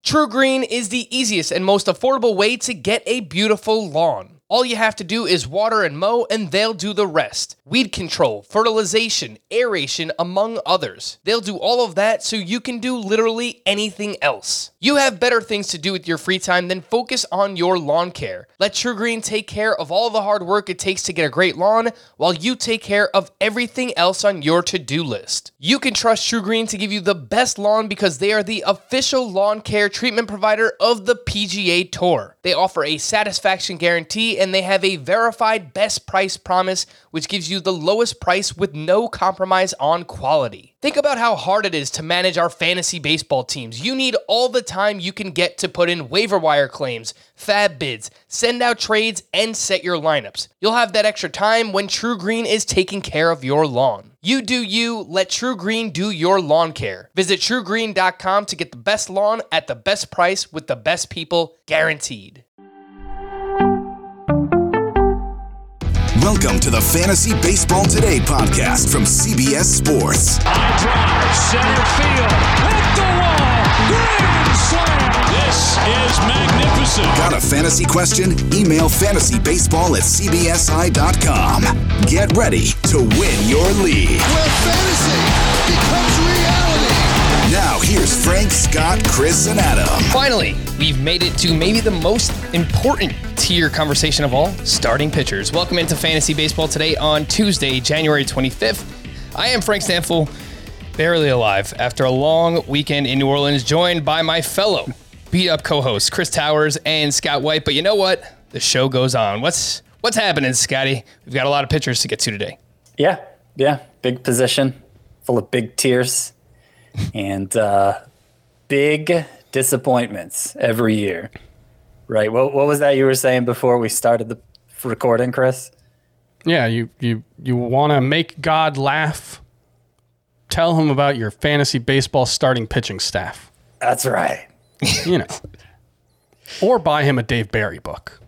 TruGreen is the easiest and most affordable way to get a beautiful lawn. All you have to do is water and mow, and they'll do the rest. Weed control, fertilization, aeration, among others. They'll do all of that so you can do literally anything else. You have better things to do with your free time than focus on your lawn care. Let TruGreen take care of all the hard work it takes to get a great lawn, while you take care of everything else on your to-do list. You can trust TruGreen to give you the best lawn because they are the official lawn care treatment provider of the PGA Tour. They offer a satisfaction guarantee, and they have a verified best price promise, which gives you the lowest price with no compromise on quality. Think about how hard it is to manage our fantasy baseball teams. You need all the time you can get to put in waiver wire claims, fab bids, send out trades, and set your lineups. You'll have that extra time when TruGreen is taking care of your lawn. You do you, let TruGreen do your lawn care. Visit TruGreen.com to get the best lawn at the best price with the best people, guaranteed. Welcome to the Fantasy Baseball Today podcast from CBS Sports. High drive, center field, hit the wall, grand slam. This is magnificent. Got a fantasy question? Email fantasybaseball@cbsi.com. Get ready to win your league. Where fantasy becomes reality. Now here's Frank, Scott, Chris, and Adam. Finally, we've made it to maybe the most important tier conversation of all, starting pitchers. Welcome into Fantasy Baseball Today on Tuesday, January 25th. I am Frank Stanfill, barely alive after a long weekend in New Orleans, joined by my fellow beat-up co-hosts, Chris Towers and Scott White. But you know what? The show goes on. What's happening, Scotty? We've got a lot of pitchers to get to today. Yeah. Big position, full of big tiers, and big disappointments every year. Right. What was that you were saying before we started the recording, Chris? Yeah, you want to make God laugh. Tell him about your fantasy baseball starting pitching staff. That's right. You know. Or buy him a Dave Barry book.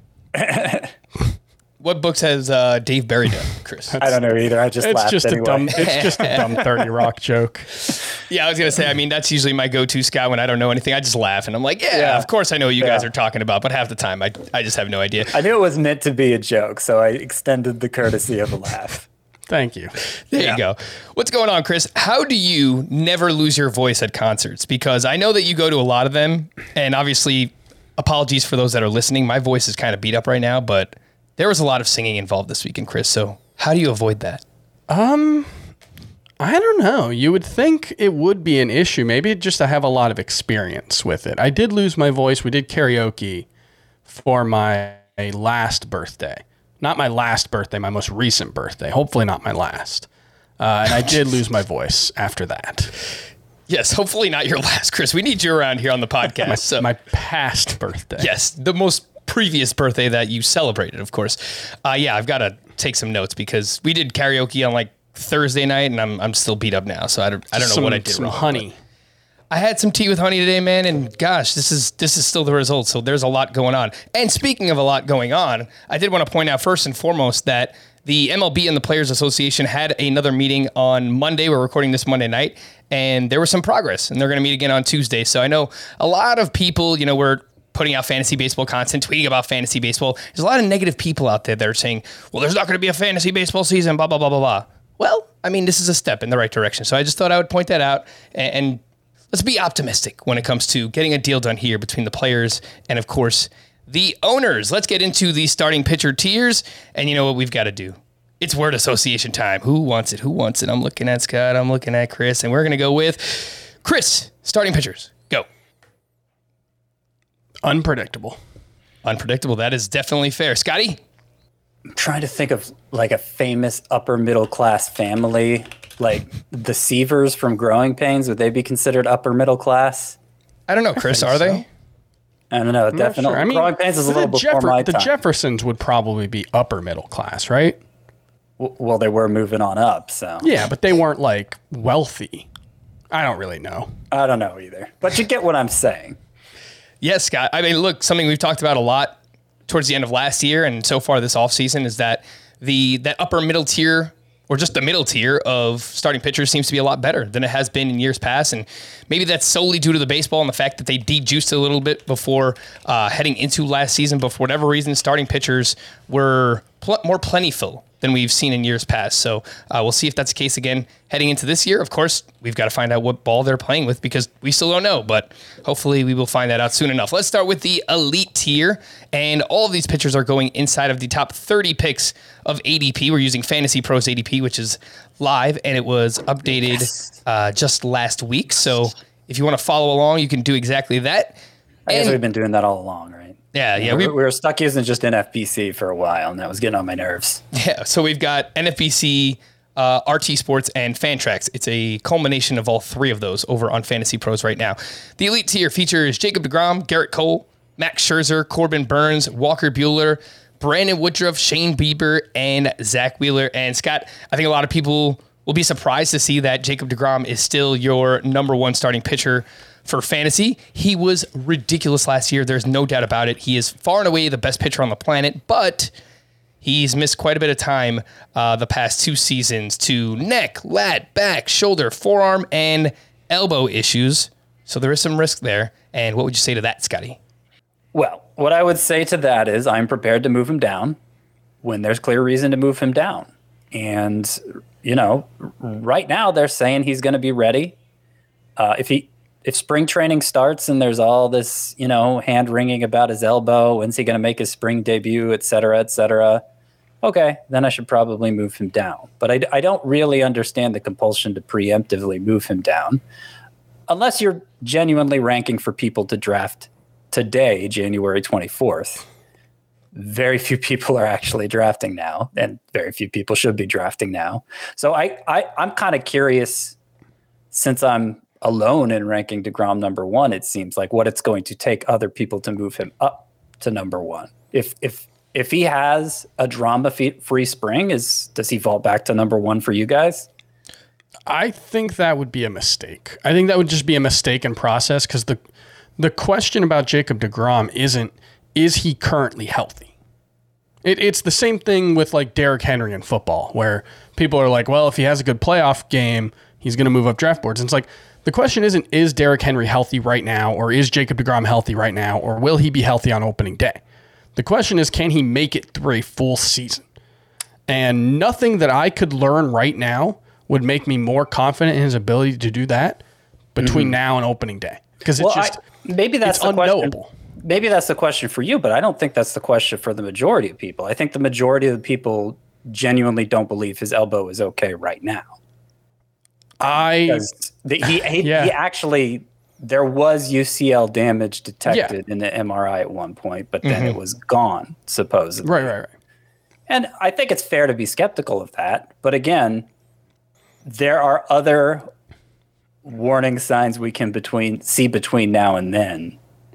What books has Dave Barry done, Chris? I don't know either. I just laughed anyway. It's just a dumb 30 Rock joke. Yeah, I was going to say, I mean, that's usually my go-to, Scott, when I don't know anything. I just laugh, and I'm like, yeah, of course I know what you guys are talking about, but half the time, I just have no idea. I knew it was meant to be a joke, so I extended the courtesy of a laugh. Thank you. There you go. What's going on, Chris? How do you never lose your voice at concerts? Because I know that you go to a lot of them, and obviously, apologies for those that are listening. My voice is kind of beat up right now, but there was a lot of singing involved this weekend, Chris. So how do you avoid that? I don't know. You would think it would be an issue. Maybe just I have a lot of experience with it. I did lose my voice. We did karaoke for my last birthday. Not my last birthday, my most recent birthday. Hopefully not my last. And I did lose my voice after that. Yes, hopefully not your last, Chris. We need you around here on the podcast. My past birthday. Yes, the most previous birthday that you celebrated, of course. I've got to take some notes because we did karaoke on like Thursday night, and I'm still beat up now, so I don't know what I did wrong. Honey. I had some tea with honey today, man, and gosh, this is still the result. So there's a lot going on. And speaking of a lot going on, I did want to point out first and foremost that the MLB and the Players Association had another meeting on Monday. We're recording this Monday night, and there was some progress, and they're going to meet again on Tuesday. So I know a lot of people, were putting out fantasy baseball content, tweeting about fantasy baseball. There's a lot of negative people out there that are saying, well, there's not going to be a fantasy baseball season, blah, blah, blah, blah, blah. Well, I mean, this is a step in the right direction. So I just thought I would point that out. And let's be optimistic when it comes to getting a deal done here between the players and, of course, the owners. Let's get into the starting pitcher tiers. And you know what we've got to do? It's word association time. Who wants it? Who wants it? I'm looking at Scott. I'm looking at Chris. And we're going to go with Chris, starting pitchers. Go. Unpredictable. Unpredictable. That is definitely fair. Scotty? I'm trying to think of like a famous upper middle class family, like the Seavers from Growing Pains. Would they be considered upper middle class? I don't know, Chris. Are they? I don't know. Definitely. Sure. I mean, Growing Pains is a little before my time. The Jeffersons would probably be upper middle class, right? Well, they were moving on up, so. Yeah, but they weren't like wealthy. I don't really know. I don't know either. But you get what I'm saying. Yes, Scott. I mean, look, something we've talked about a lot towards the end of last year and so far this offseason is that that upper middle tier or just the middle tier of starting pitchers seems to be a lot better than it has been in years past. And maybe that's solely due to the baseball and the fact that they de-juiced a little bit before heading into last season. But for whatever reason, starting pitchers were more plentiful than we've seen in years past. So we'll see if that's the case again heading into this year. Of course, we've got to find out what ball they're playing with because we still don't know, but hopefully we will find that out soon enough. Let's start with the elite tier, and all of these pitchers are going inside of the top 30 picks of ADP. We're using Fantasy Pros ADP, which is live, and it was updated just last week. So if you want to follow along, you can do exactly that. I guess we've been doing that all along, right? Yeah. We were stuck using just NFBC for a while, and that was getting on my nerves. Yeah, so we've got NFBC, RT Sports, and Fantrax. It's a culmination of all three of those over on Fantasy Pros right now. The elite tier features Jacob deGrom, Garrett Cole, Max Scherzer, Corbin Burns, Walker Buehler, Brandon Woodruff, Shane Bieber, and Zach Wheeler. And Scott, I think a lot of people will be surprised to see that Jacob deGrom is still your number one starting pitcher for fantasy. He was ridiculous last year. There's no doubt about it. He is far and away the best pitcher on the planet, but he's missed quite a bit of time the past 2 seasons to neck, lat, back, shoulder, forearm, and elbow issues. So there is some risk there. And what would you say to that, Scotty? Well, what I would say to that is I'm prepared to move him down when there's clear reason to move him down. And, right now they're saying he's going to be ready. If spring training starts and there's all this, hand wringing about his elbow, when's he going to make his spring debut, et cetera, okay, then I should probably move him down. But I don't really understand the compulsion to preemptively move him down unless you're genuinely ranking for people to draft today, January 24th. Very few people are actually drafting now, and very few people should be drafting now. So I'm kind of curious, since I'm alone in ranking deGrom number one, it seems like what it's going to take other people to move him up to number one. If he has a drama-free spring, does he fall back to number one for you guys? I think that would be a mistake. I think that would just be a mistake in process because the question about Jacob deGrom isn't, is he currently healthy? It's the same thing with like Derrick Henry in football, where people are like, well, if he has a good playoff game, he's going to move up draft boards. And it's like, the question isn't, is Derrick Henry healthy right now, or is Jacob deGrom healthy right now, or will he be healthy on opening day? The question is, can he make it through a full season? And nothing that I could learn right now would make me more confident in his ability to do that between now and opening day. Because it's maybe that's it's the unknowable. Question. Maybe that's the question for you, but I don't think that's the question for the majority of people. I think the majority of the people genuinely don't believe his elbow is okay right now. He actually, there was UCL damage detected in the MRI at one point, but then it was gone, supposedly. Right. And I think it's fair to be skeptical of that. But again, there are other warning signs we can see between now and then.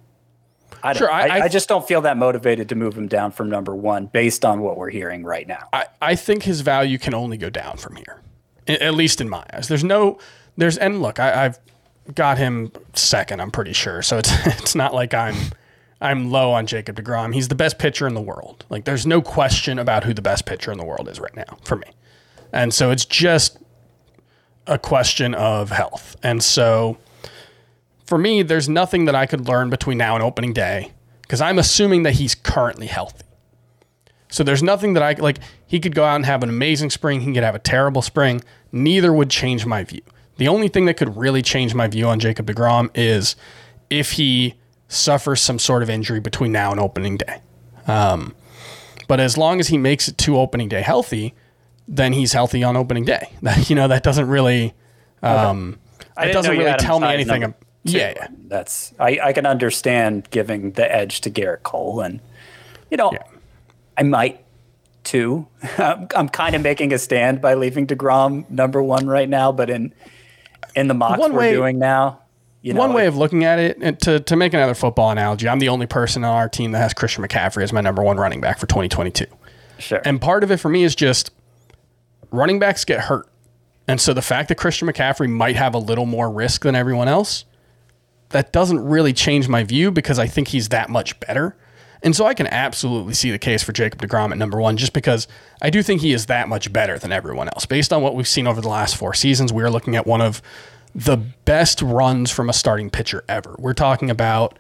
I just don't feel that motivated to move him down from number one based on what we're hearing right now. I think his value can only go down from here, at least in my eyes. And look, I've got him second, I'm pretty sure. So it's not like I'm low on Jacob deGrom. He's the best pitcher in the world. Like, there's no question about who the best pitcher in the world is right now for me. And so it's just a question of health. And so for me, there's nothing that I could learn between now and opening day because I'm assuming that he's currently healthy. So there's nothing that he could go out and have an amazing spring. He could have a terrible spring. Neither would change my view. The only thing that could really change my view on Jacob deGrom is if he suffers some sort of injury between now and opening day. But as long as he makes it to opening day healthy, then he's healthy on opening day. That doesn't really, it doesn't really tell me anything. Yeah. That's I can understand giving the edge to Garrett Cole, and I might too. I'm kind of making a stand by leaving deGrom number one right now, but in the mocks we're doing now, one way of looking at it, and to make another football analogy, I'm the only person on our team that has Christian McCaffrey as my number one running back for 2022. Sure. And part of it for me is just running backs get hurt. And so the fact that Christian McCaffrey might have a little more risk than everyone else, that doesn't really change my view because I think he's that much better. And so I can absolutely see the case for Jacob deGrom at number 1, just because I do think he is that much better than everyone else. Based on what we've seen over the last 4 seasons, we are looking at one of the best runs from a starting pitcher ever. We're talking about,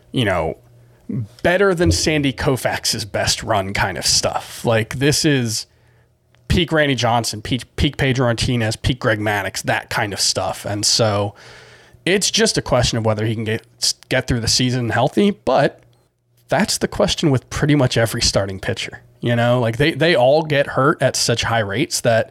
better than Sandy Koufax's best run kind of stuff. Like, this is peak Randy Johnson, peak Pedro Martinez, peak Greg Maddux, that kind of stuff. And so it's just a question of whether he can get through the season healthy, but that's the question with pretty much every starting pitcher. Like they all get hurt at such high rates that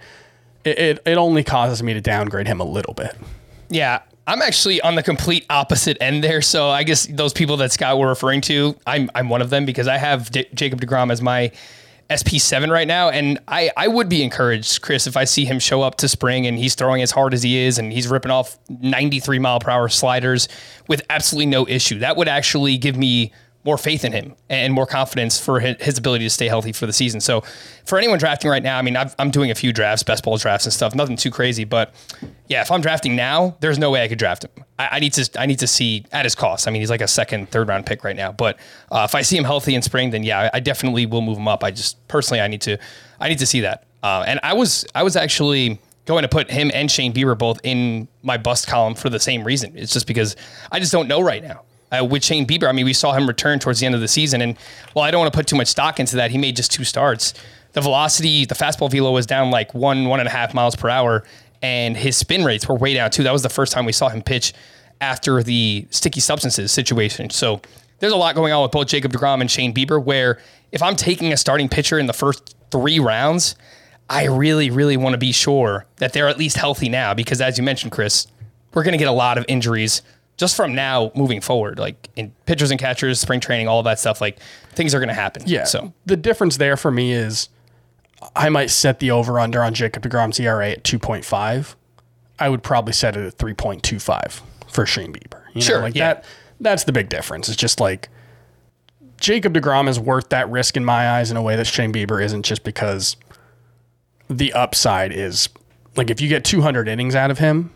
it only causes me to downgrade him a little bit. Yeah, I'm actually on the complete opposite end there. So I guess those people that Scott were referring to, I'm one of them, because I have Jacob deGrom as my SP7 right now. And I would be encouraged, Chris, if I see him show up to spring and he's throwing as hard as he is and he's ripping off 93 mile per hour sliders with absolutely no issue. That would actually give me more faith in him and more confidence for his ability to stay healthy for the season. So for anyone drafting right now, I mean, I'm doing a few drafts, best ball drafts and stuff, nothing too crazy, but yeah, if I'm drafting now, there's no way I could draft him. I need to see at his cost. I mean, he's like a second, third round pick right now, but if I see him healthy in spring, then yeah, I definitely will move him up. I just personally, I need to see that. And I was actually going to put him and Shane Bieber both in my bust column for the same reason. It's just because I just don't know right now. With Shane Bieber, I mean, we saw him return towards the end of the season, and while I don't want to put too much stock into that, he made just 2 starts. The velocity, the fastball velo was down like 1.5 miles per hour, and his spin rates were way down too. That was the first time we saw him pitch after the sticky substances situation. So there's a lot going on with both Jacob deGrom and Shane Bieber, where if I'm taking a starting pitcher in the first 3 rounds, I really, really want to be sure that they're at least healthy now, because as you mentioned, Chris, we're going to get a lot of injuries just from now moving forward, like in pitchers and catchers, spring training, all of that stuff, like things are going to happen. Yeah. So the difference there for me is I might set the over under on Jacob deGrom's ERA at 2.5. I would probably set it at 3.25 for Shane Bieber. Sure. Like that's the big difference. It's just like Jacob deGrom is worth that risk in my eyes in a way that Shane Bieber isn't, just because the upside is like, if you get 200 innings out of him,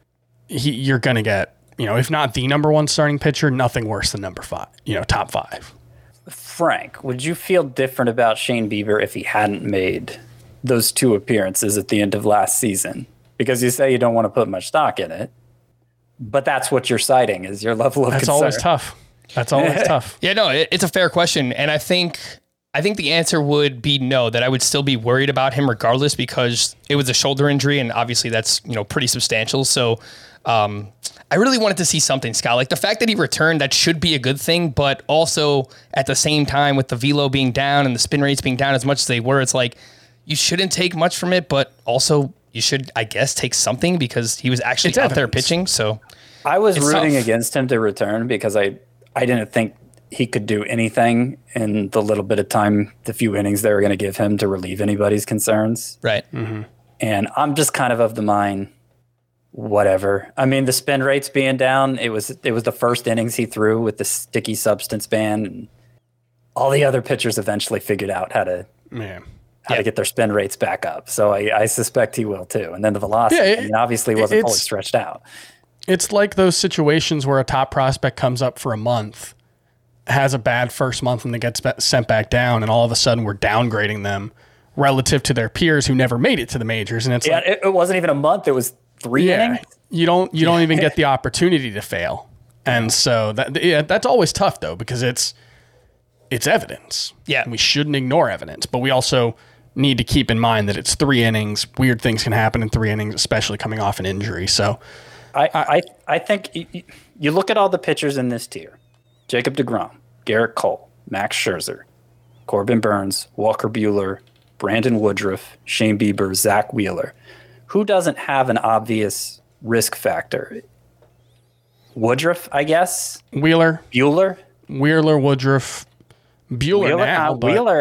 you're going to get, if not the number 1 starting pitcher, nothing worse than number 5, top 5. Frank, would you feel different about Shane Bieber if he hadn't made those 2 appearances at the end of last season? Because you say you don't want to put much stock in it, but that's what you're citing is your level of concern. That's always tough. yeah, no, it's a fair question. And I think the answer would be no, that I would still be worried about him regardless, because it was a shoulder injury, and obviously that's, pretty substantial. So I really wanted to see something, Scott. Like the fact that he returned, that should be a good thing, but also at the same time with the velo being down and the spin rates being down as much as they were, it's like you shouldn't take much from it, but also you should, I guess, take something, because he was actually out there pitching. So I was rooting against him to return because I didn't think he could do anything in the little bit of time, the few innings they were going to give him to relieve anybody's concerns. Right. Mm-hmm. And I'm just kind of the mind, whatever. I mean, the spin rates being down, it was the first innings he threw with the sticky substance ban, and all the other pitchers eventually figured out how to get their spin rates back up. So I suspect he will too. And then the velocity, obviously wasn't fully stretched out. It's like those situations where a top prospect comes up for a month, has a bad first month, and then gets sent back down, and all of a sudden we're downgrading them relative to their peers who never made it to the majors. And it's it wasn't even a month. It was 3 innings. You don't even get the opportunity to fail. And so that's always tough though, because it's evidence. Yeah. And we shouldn't ignore evidence, but we also need to keep in mind that it's 3 innings. Weird things can happen in 3 innings, especially coming off an injury. So I think you look at all the pitchers in this tier: Jacob deGrom, Garrett Cole, Max Scherzer, Corbin Burns, Walker Buehler, Brandon Woodruff, Shane Bieber, Zach Wheeler. Who doesn't have an obvious risk factor? Woodruff, I guess. Wheeler, Wheeler Woodruff, Buehler now. Wheeler,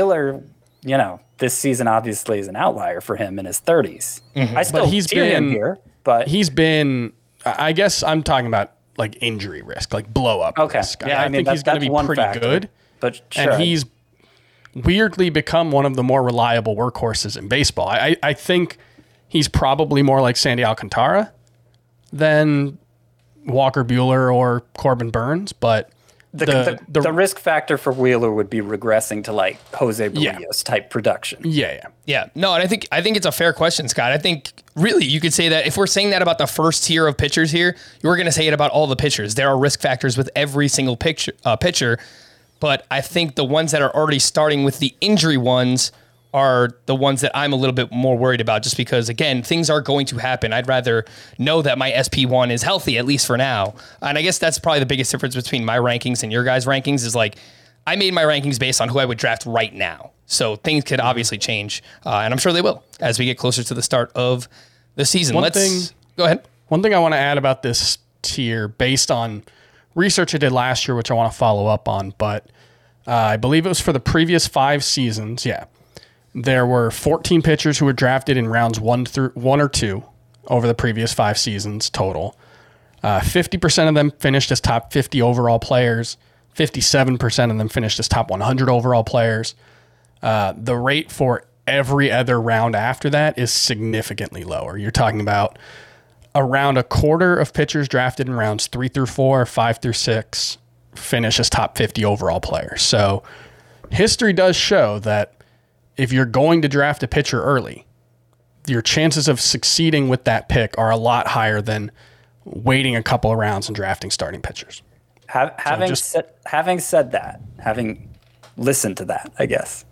this season obviously is an outlier for him in his 30s. Mm-hmm. I still tier him here, but he's been. I guess I'm talking about like injury risk, like blow up risk. Yeah, I think he's going to be pretty good. But sure. And he's weirdly become one of the more reliable workhorses in baseball. I think he's probably more like Sandy Alcantara than Walker Buehler or Corbin Burns, but The risk factor for Wheeler would be regressing to like Jose Barrios type production. Yeah. No, and I think it's a fair question, Scott. I think really you could say that if we're saying that about the first tier of pitchers here, you're going to say it about all the pitchers. There are risk factors with every single pitcher, but I think the ones that are already starting with the injury ones are the ones that I'm a little bit more worried about, just because, again, things are going to happen. I'd rather know that my SP1 is healthy, at least for now. And I guess that's probably the biggest difference between my rankings and your guys' rankings is like, I made my rankings based on who I would draft right now. So things could obviously change, and I'm sure they will as we get closer to the start of the season. Go ahead. One thing I want to add about this tier, based on research I did last year, which I want to follow up on, but I believe it was for the previous 5 seasons. Yeah. There were 14 pitchers who were drafted in rounds 1 or 2 over the previous 5 seasons total. 50% of them finished as top 50 overall players. 57% of them finished as top 100 overall players. The rate for every other round after that is significantly lower. You're talking about around a quarter of pitchers drafted in rounds 3 through 4, 5 through 6 finish as top 50 overall players. So history does show that if you're going to draft a pitcher early, your chances of succeeding with that pick are a lot higher than waiting a couple of rounds and drafting starting pitchers. Having said that, having listened to that, I guess,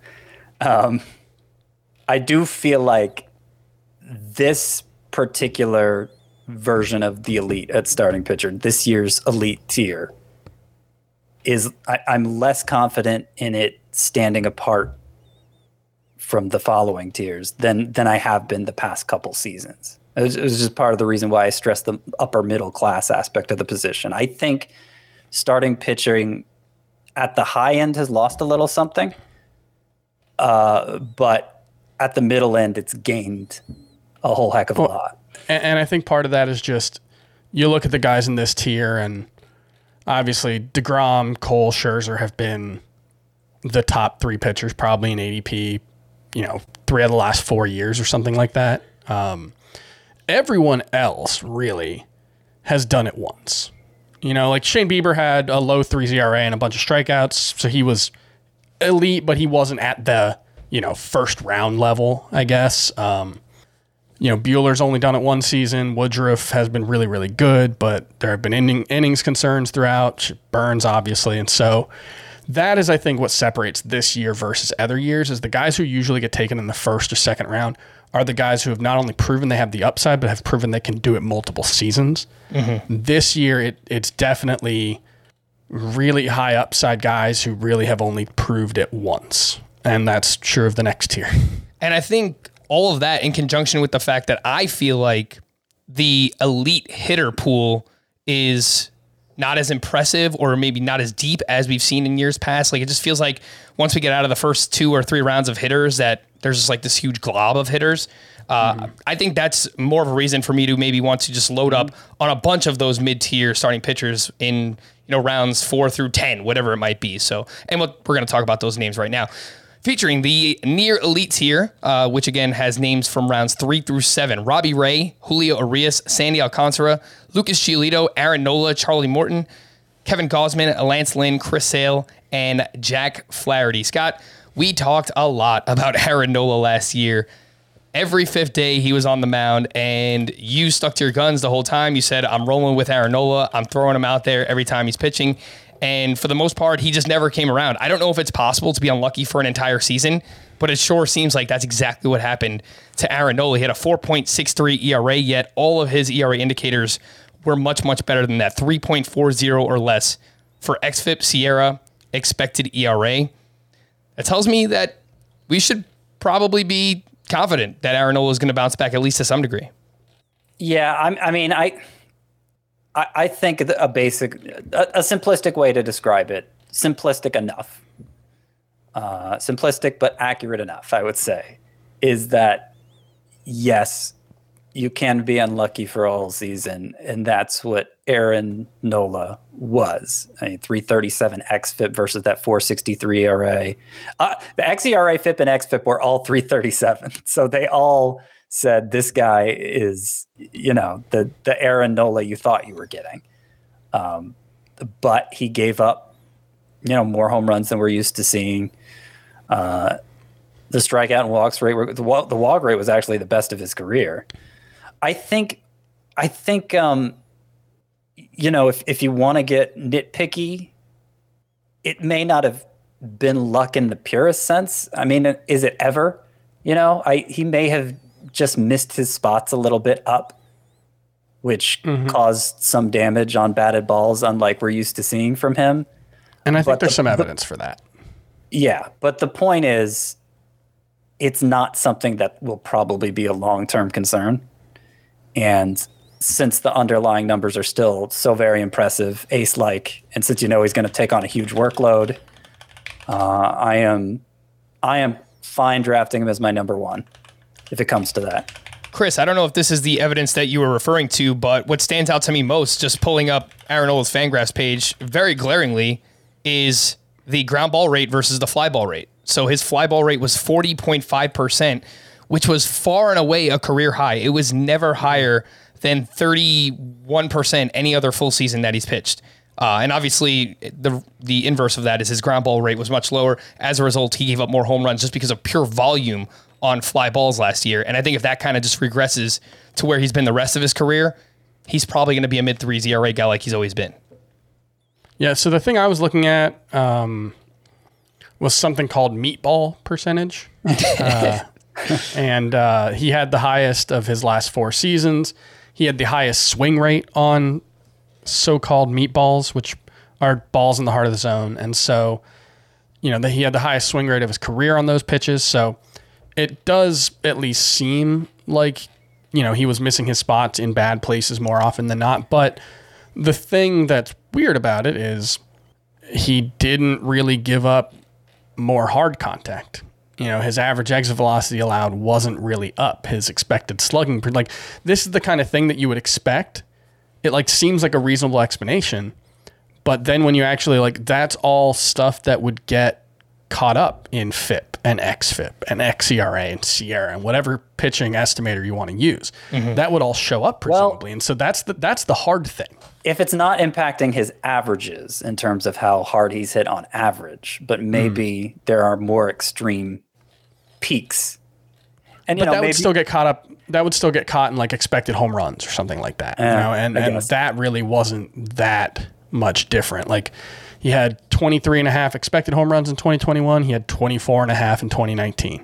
I do feel like this particular version of the elite at starting pitcher, this year's elite tier, I'm less confident in it standing apart from the following tiers than I have been the past couple seasons. It was just part of the reason why I stressed the upper middle class aspect of the position. I think starting pitching at the high end has lost a little something, but at the middle end, it's gained a whole heck of a lot. And I think part of that is just you look at the guys in this tier, and obviously DeGrom, Cole, Scherzer have been the top 3 pitchers probably in ADP, 3 of the last 4 years or something like that. Everyone else really has done it once. Like Shane Bieber had a low 3 ERA and a bunch of strikeouts, so he was elite, but he wasn't at the, first round level, I guess. Buehler's only done it one season. Woodruff has been really, really good, but there have been innings concerns throughout. Burns, obviously, and so that is, I think, what separates this year versus other years is the guys who usually get taken in the first or second round are the guys who have not only proven they have the upside, but have proven they can do it multiple seasons. Mm-hmm. This year, it's definitely really high upside guys who really have only proved it once. And that's true of the next tier. And I think all of that in conjunction with the fact that I feel like the elite hitter pool is not as impressive or maybe not as deep as we've seen in years past. Like, it just feels like once we get out of the first 2 or 3 rounds of hitters that there's just like this huge glob of hitters. I think that's more of a reason for me to maybe want to just load up on a bunch of those mid-tier starting pitchers in, rounds 4 through 10, whatever it might be. So, and we're going to talk about those names right now. Featuring the near elite tier, which again has names from rounds 3 through 7. Robbie Ray, Julio Urias, Sandy Alcantara, Lucas Giolito, Aaron Nola, Charlie Morton, Kevin Gausman, Lance Lynn, Chris Sale, and Jack Flaherty. Scott, we talked a lot about Aaron Nola last year. Every 5th day he was on the mound, and you stuck to your guns the whole time. You said, I'm rolling with Aaron Nola. I'm throwing him out there every time he's pitching. And for the most part, he just never came around. I don't know if it's possible to be unlucky for an entire season, but it sure seems like that's exactly what happened to Aaron Nola. He had a 4.63 ERA, yet all of his ERA indicators were much, much better than that. 3.40 or less for xFIP, Sierra, expected ERA. That tells me that we should probably be confident that Aaron Nola is going to bounce back at least to some degree. Yeah, I think a simplistic way to describe it, simplistic enough, simplistic but accurate enough, I would say, is that, yes, you can be unlucky for a whole season, and that's what Aaron Nola was. 337 xFIP versus that 463 ERA. The xERA, FIP, and xFIP were all 337, so they all said this guy is, the Aaron Nola you thought you were getting. But he gave up more home runs than we're used to seeing. The strikeout and walks rate, the walk rate was actually the best of his career. I think, if you want to get nitpicky, it may not have been luck in the purest sense. I mean, is it ever? He may have just missed his spots a little bit up, which caused some damage on batted balls, unlike we're used to seeing from him. And I think there's some evidence for that. Yeah, but the point is, it's not something that will probably be a long-term concern. And since the underlying numbers are still so very impressive, ace-like, and since he's going to take on a huge workload, I am fine drafting him as my number one, if it comes to that. Chris, I don't know if this is the evidence that you were referring to, but what stands out to me most, just pulling up Aaron Nola's Fangraphs page, very glaringly, is the ground ball rate versus the fly ball rate. So his fly ball rate was 40.5%, which was far and away a career high. It was never higher than 31% any other full season that he's pitched. And obviously, the inverse of that is his ground ball rate was much lower. As a result, he gave up more home runs just because of pure volume on fly balls last year. And I think if that kind of just regresses to where he's been the rest of his career, he's probably going to be a mid-threes ERA guy like he's always been. Yeah, so the thing I was looking at was something called meatball percentage. And he had the highest of his last 4 seasons. He had the highest swing rate on so-called meatballs, which are balls in the heart of the zone. And so, he had the highest swing rate of his career on those pitches. So it does at least seem like, he was missing his spots in bad places more often than not. But the thing that's weird about it is he didn't really give up more hard contact. His average exit velocity allowed wasn't really up. His expected slugging, this is the kind of thing that you would expect. It seems like a reasonable explanation, but then when you actually that's all stuff that would get caught up in FIP and XFIP and XERA and Sierra and whatever pitching estimator you want to use. That would all show up presumably. And so that's the hard thing. If it's not impacting his averages in terms of how hard he's hit on average, but maybe there are more extreme peaks. And but that would still get caught up. That would still get caught in expected home runs or something like that. And that really wasn't that much different. He had 23.5 expected home runs in 2021. He had 24.5 in 2019.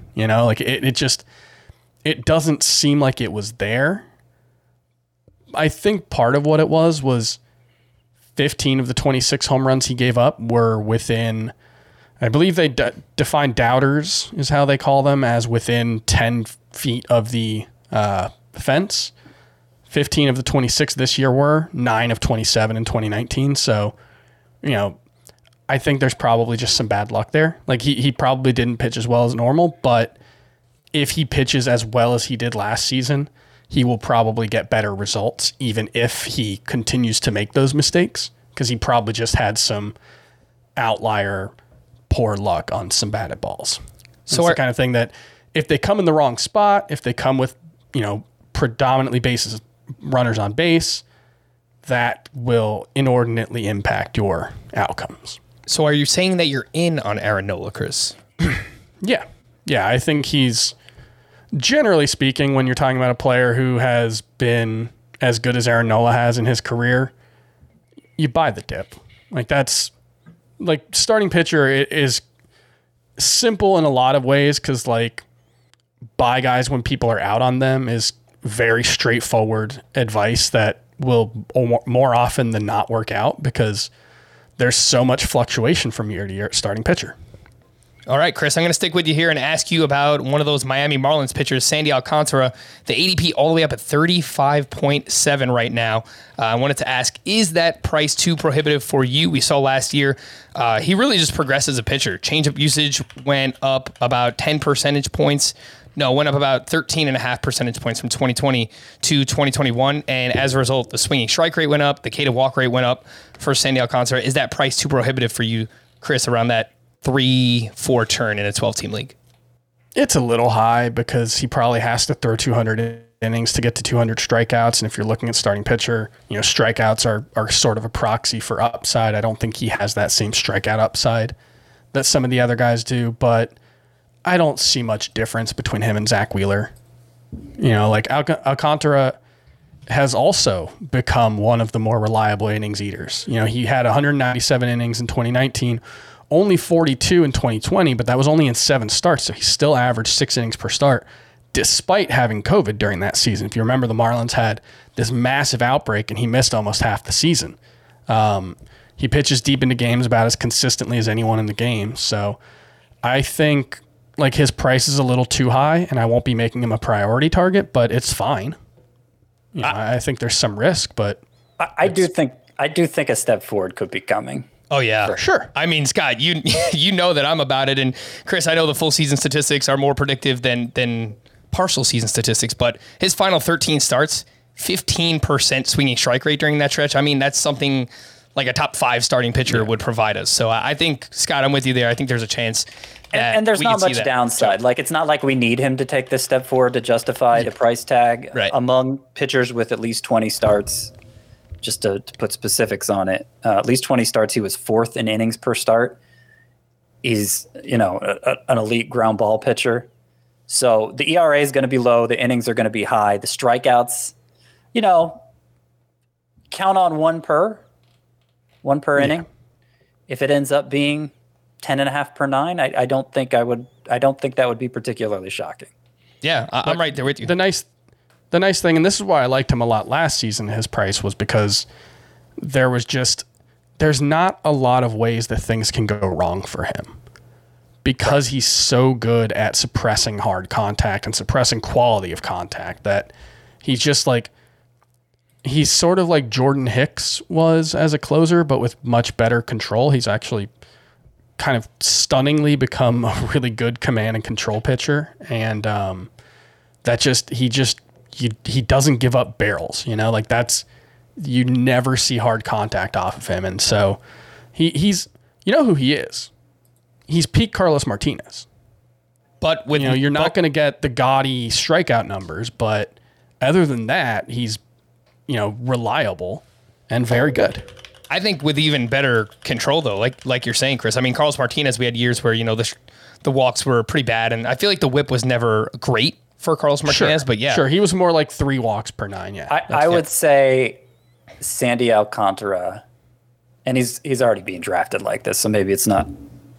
It doesn't seem like it was there. I think part of what it was 15 of the 26 home runs he gave up were within, I believe they define doubters is how they call them, as within 10 feet of the fence. 15 of the 26 this year were, 9 of 27 in 2019. So, I think there's probably just some bad luck there. He probably didn't pitch as well as normal, but if he pitches as well as he did last season, he will probably get better results, even if he continues to make those mistakes, because he probably just had some outlier poor luck on some batted balls. So it's the kind of thing that if they come in the wrong spot, if they come with, predominantly bases runners on base, that will inordinately impact your outcomes. So are you saying that you're in on Aaron Nola, Chris? Yeah. Yeah, I think he's, generally speaking, when you're talking about a player who has been as good as Aaron Nola has in his career, you buy the dip. That's starting pitcher is simple in a lot of ways, because buy guys when people are out on them is very straightforward advice that will more often than not work out, because there's so much fluctuation from year to year at starting pitcher. All right, Chris, I'm going to stick with you here and ask you about one of those Miami Marlins pitchers, Sandy Alcantara, the ADP all the way up at 35.7 right now. I wanted to ask, is that price too prohibitive for you? We saw last year, he really just progressed as a pitcher. Changeup usage went up about 10 percentage points. No, went up about 13.5 percentage points from 2020 to 2021. And as a result, the swinging strike rate went up, the K to walk rate went up for Sandy Alcantara. Is that price too prohibitive for you, Chris, around that 3-4 turn in a 12-team league? It's a little high, because he probably has to throw 200 innings to get to 200 strikeouts. And if you're looking at starting pitcher, strikeouts are sort of a proxy for upside. I don't think he has that same strikeout upside that some of the other guys do, but I don't see much difference between him and Zach Wheeler. Alcantara has also become one of the more reliable innings eaters. He had 197 innings in 2019, only 42 in 2020, but that was only in 7 starts, so he still averaged 6 innings per start, despite having COVID during that season. If you remember, the Marlins had this massive outbreak, and he missed almost half the season. He pitches deep into games about as consistently as anyone in the game, so I think his price is a little too high, and I won't be making him a priority target, but it's fine. I think there's some risk, but I do think a step forward could be coming. Oh yeah, for sure. I mean, Scott, you know that I'm about it, and Chris, I know the full season statistics are more predictive than partial season statistics, but his final 13 starts, 15% swinging strike rate during that stretch. I mean, that's something like a top 5 starting pitcher would provide us. So I think, Scott, I'm with you there. I think there's a chance. And there's not much downside. It's not like we need him to take this step forward to justify the price tag among pitchers with at least 20 starts. Just to put specifics on it, at least 20 starts, he was 4th in innings per start. He's, an elite ground ball pitcher. So the ERA is going to be low. The innings are going to be high. The strikeouts, count on one per inning. If it ends up being 10.5 per 9, I don't think that would be particularly shocking. Yeah, I'm right there with you. The nice thing, and this is why I liked him a lot last season, his price, was because there's not a lot of ways that things can go wrong for him, because he's so good at suppressing hard contact and suppressing quality of contact that he's just he's sort of like Jordan Hicks was as a closer, but with much better control. He's actually kind of stunningly become a really good command and control pitcher. And he doesn't give up barrels, you never see hard contact off of him. And so he's who he is. He's peak Carlos Martinez. But with you're not going to get the gaudy strikeout numbers, but other than that, he's reliable and very good. I think with even better control, though, like you're saying, Chris. I mean, Carlos Martinez, we had years where the walks were pretty bad, and I feel like the whip was never great for Carlos Martinez. But sure, he was more like 3 walks per 9. Yeah, I would say Sandy Alcantara, and he's already being drafted like this, so maybe it's not.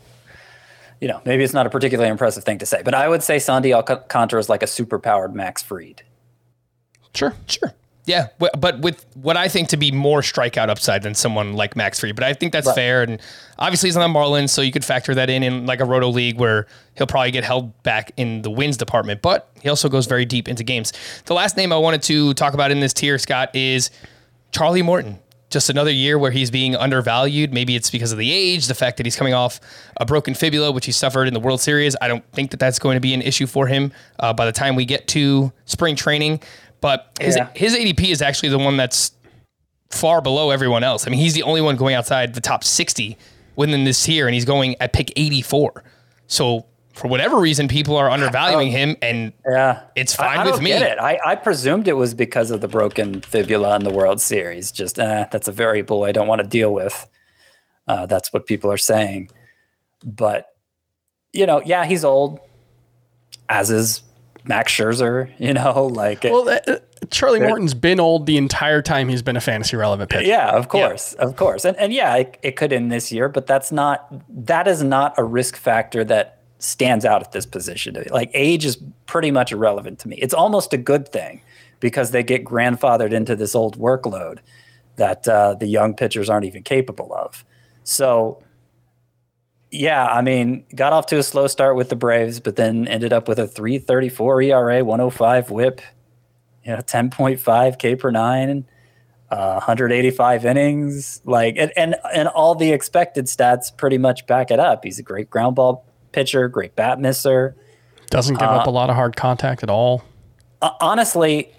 Maybe it's not a particularly impressive thing to say, but I would say Sandy Alcantara is like a superpowered Max Fried. Sure. Yeah, but with what I think to be more strikeout upside than someone like Max Fried. But I think that's fair. And obviously he's on the Marlins, so you could factor that in like a roto league where he'll probably get held back in the wins department. But he also goes very deep into games. The last name I wanted to talk about in this tier, Scott, is Charlie Morton. Just another year where he's being undervalued. Maybe it's because of the age, the fact that he's coming off a broken fibula, which he suffered in the World Series. I don't think that that's going to be an issue for him by the time we get to spring training. But his ADP is actually the one that's far below everyone else. I mean, he's the only one going outside the top 60 within this tier, and he's going at pick 84. So for whatever reason, people are undervaluing him, and it's fine with me. I don't get it. I presumed it was because of the broken fibula in the World Series. Just, that's a variable I don't want to deal with. That's what people are saying. But, he's old, as is Max Scherzer, Charlie Morton's been old the entire time he's been a fantasy relevant pitcher. Yeah, of course. And it could end this year, but that is not a risk factor that stands out at this position. Like, age is pretty much irrelevant to me. It's almost a good thing because they get grandfathered into this old workload that the young pitchers aren't even capable of. So, got off to a slow start with the Braves, but then ended up with a 3.34 ERA, 105 WHIP, 10.5 K per 9, 185 innings, and all the expected stats pretty much back it up. He's a great ground ball pitcher, great bat misser. Doesn't give up a lot of hard contact at all. Honestly,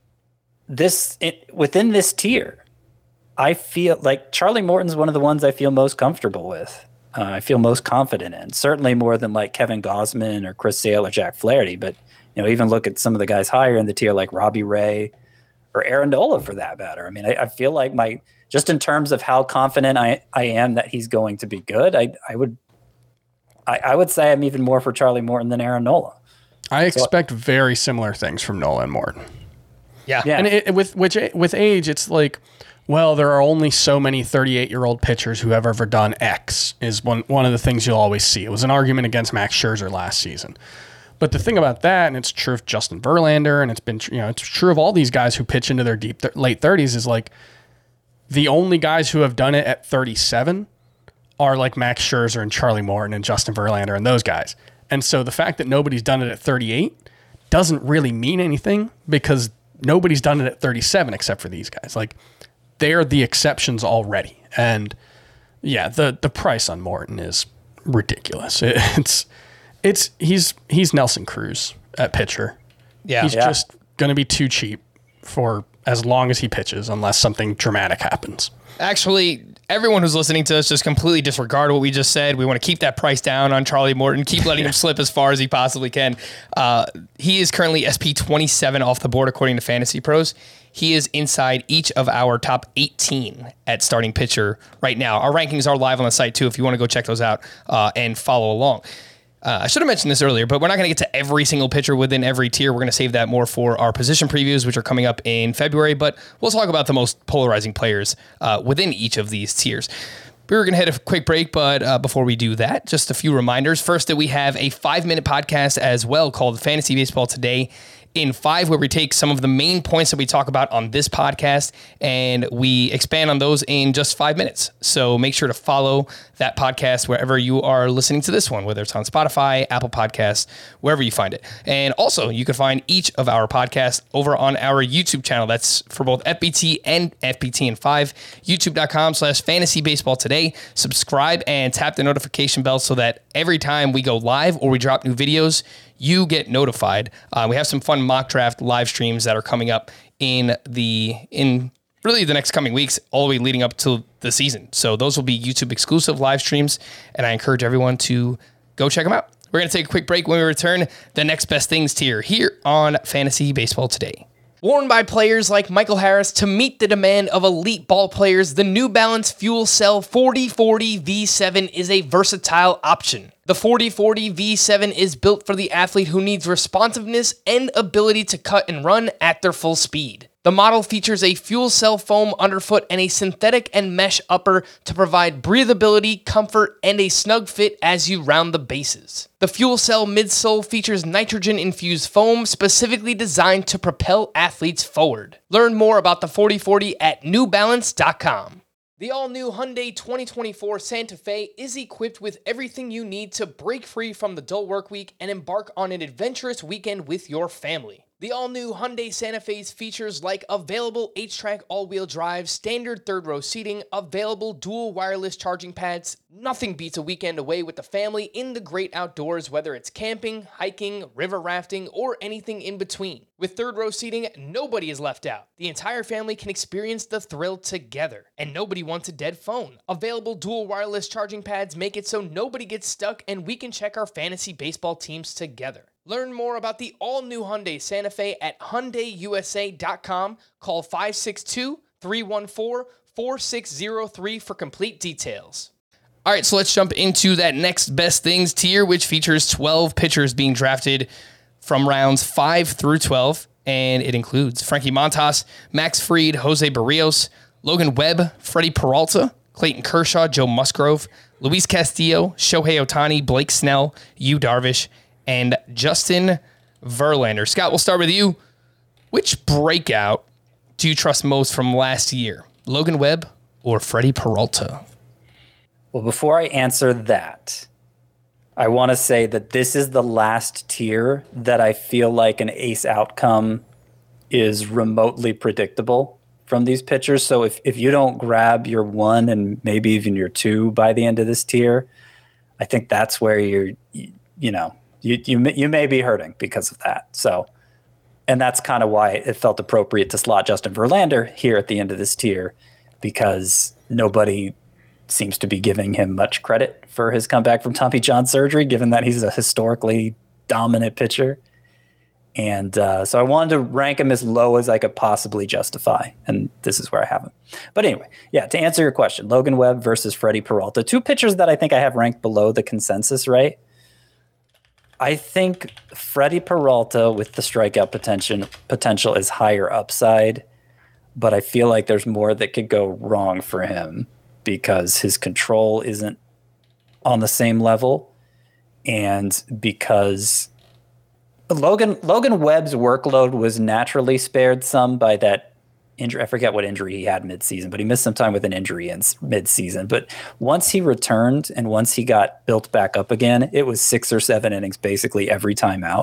within this tier, I feel like Charlie Morton's one of the ones I feel most comfortable with. I feel most confident in, certainly more than like Kevin Gausman or Chris Sale or Jack Flaherty. But even look at some of the guys higher in the tier like Robbie Ray or Aaron Nola for that matter. I mean, I feel like just in terms of how confident I am that he's going to be good, I would say I'm even more for Charlie Morton than Aaron Nola. I expect very similar things from Nola and Morton. Yeah. And with age, it's like, well, there are only so many 38-year-old pitchers who have ever done X is one of the things you'll always see. It was an argument against Max Scherzer last season. But the thing about that, and it's true of Justin Verlander, and it's true of all these guys who pitch into their late 30s, is like the only guys who have done it at 37 are like Max Scherzer and Charlie Morton and Justin Verlander and those guys. And so the fact that nobody's done it at 38 doesn't really mean anything because nobody's done it at 37 except for these guys. Like, they're the exceptions already. And yeah, the price on Morton is ridiculous. He's Nelson Cruz at pitcher. Yeah. He's just going to be too cheap for as long as he pitches unless something dramatic happens. Actually, everyone who's listening to us just completely disregard what we just said. We want to keep that price down on Charlie Morton, keep letting him slip as far as he possibly can. He is currently SP 27 off the board according to Fantasy Pros. He is inside each of our top 18 at starting pitcher right now. Our rankings are live on the site too if you want to go check those out and follow along. I should have mentioned this earlier, but we're not going to get to every single pitcher within every tier. We're going to save that more for our position previews, which are coming up in February, but we'll talk about the most polarizing players within each of these tiers. We were going to hit a quick break, but before we do that, just a few reminders. First, that we have a 5-minute podcast as well called Fantasy Baseball Today in 5, where we take some of the main points that we talk about on this podcast and we expand on those in just 5 minutes. So make sure to follow that podcast wherever you are listening to this one, whether it's on Spotify, Apple Podcasts, wherever you find it. And also, you can find each of our podcasts over on our YouTube channel. That's for both FBT and FBT in 5, youtube.com/Fantasy Baseball Today. Subscribe and tap the notification bell so that every time we go live or we drop new videos, you get notified. We have some fun mock draft live streams that are coming up in really the next coming weeks, all the way leading up to the season. So those will be YouTube exclusive live streams, and I encourage everyone to go check them out. We're going to take a quick break. When we return, the next best things tier here on Fantasy Baseball Today. Worn by players like Michael Harris to meet the demand of elite ball players, the New Balance Fuel Cell 4040 V7 is a versatile option. The 4040 V7 is built for the athlete who needs responsiveness and ability to cut and run at their full speed. The model features a fuel cell foam underfoot and a synthetic and mesh upper to provide breathability, comfort, and a snug fit as you round the bases. The fuel cell midsole features nitrogen-infused foam specifically designed to propel athletes forward. Learn more about the 4040 at newbalance.com. The all-new Hyundai 2024 Santa Fe is equipped with everything you need to break free from the dull work week and embark on an adventurous weekend with your family. The all-new Hyundai Santa Fe's features like available H-Track all-wheel drive, standard third-row seating, available dual wireless charging pads. Nothing beats a weekend away with the family in the great outdoors, whether it's camping, hiking, river rafting, or anything in between. With third-row seating, nobody is left out. The entire family can experience the thrill together, and nobody wants a dead phone. Available dual wireless charging pads make it so nobody gets stuck, and we can check our fantasy baseball teams together. Learn more about the all-new Hyundai Santa Fe at HyundaiUSA.com. Call 562-314-4603 for complete details. All right, so let's jump into that next best things tier, which features 12 pitchers being drafted from rounds 5 through 12, and it includes Frankie Montas, Max Fried, Jose Barrios, Logan Webb, Freddie Peralta, Clayton Kershaw, Joe Musgrove, Luis Castillo, Shohei Ohtani, Blake Snell, Yu Darvish, and Justin Verlander. Scott, we'll start with you. Which breakout do you trust most from last year? Logan Webb or Freddie Peralta? Well, before I answer that, I want to say that this is the last tier that I feel like an ace outcome is remotely predictable from these pitchers. So if you don't grab your 1 and maybe even your 2 by the end of this tier, I think that's where you may be hurting because of that. So, and that's kind of why it felt appropriate to slot Justin Verlander here at the end of this tier, because nobody seems to be giving him much credit for his comeback from Tommy John surgery, given that he's a historically dominant pitcher. And so I wanted to rank him as low as I could possibly justify, and this is where I have him. But anyway, yeah, to answer your question, Logan Webb versus Freddie Peralta, two pitchers that I think I have ranked below the consensus, right? I think Freddie Peralta with the strikeout potential is higher upside, but I feel like there's more that could go wrong for him because his control isn't on the same level, and because Logan Webb's workload was naturally spared some by that injury. I forget what injury he had midseason, but he missed some time with an injury in midseason. But once he returned and once he got built back up again, it was 6 or 7 innings basically every time out.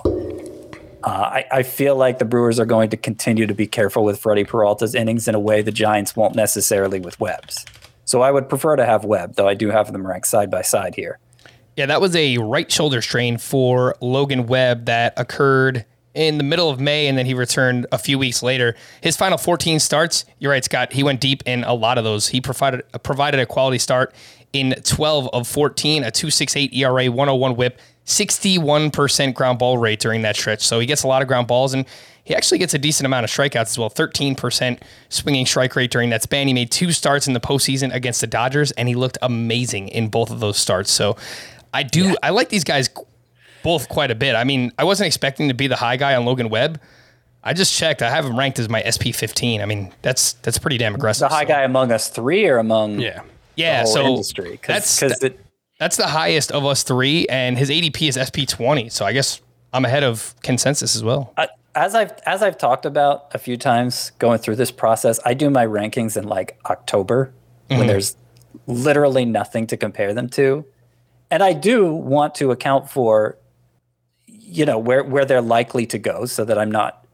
I feel like the Brewers are going to continue to be careful with Freddie Peralta's innings in a way the Giants won't necessarily with Webb's. So I would prefer to have Webb, though I do have them ranked side by side here. Yeah, that was a right shoulder strain for Logan Webb that occurred in the middle of May, and then he returned a few weeks later. His final 14 starts, you're right, Scott, he went deep in a lot of those. He provided a quality start in 12 of 14, a 2.68 ERA, 101 whip, 61% ground ball rate during that stretch. So he gets a lot of ground balls, and he actually gets a decent amount of strikeouts as well, 13% swinging strike rate during that span. He made 2 starts in the postseason against the Dodgers, and he looked amazing in both of those starts. So I like these guys both quite a bit. I mean, I wasn't expecting to be the high guy on Logan Webb. I just checked. I have him ranked as my SP15. I mean, that's pretty damn aggressive. The high guy among us three or among the whole so industry? That's the highest of us three, and his ADP is SP20. So I guess I'm ahead of consensus as well. As I've talked about a few times going through this process, I do my rankings in like October when there's literally nothing to compare them to. And I do want to account for, where they're likely to go, so that I'm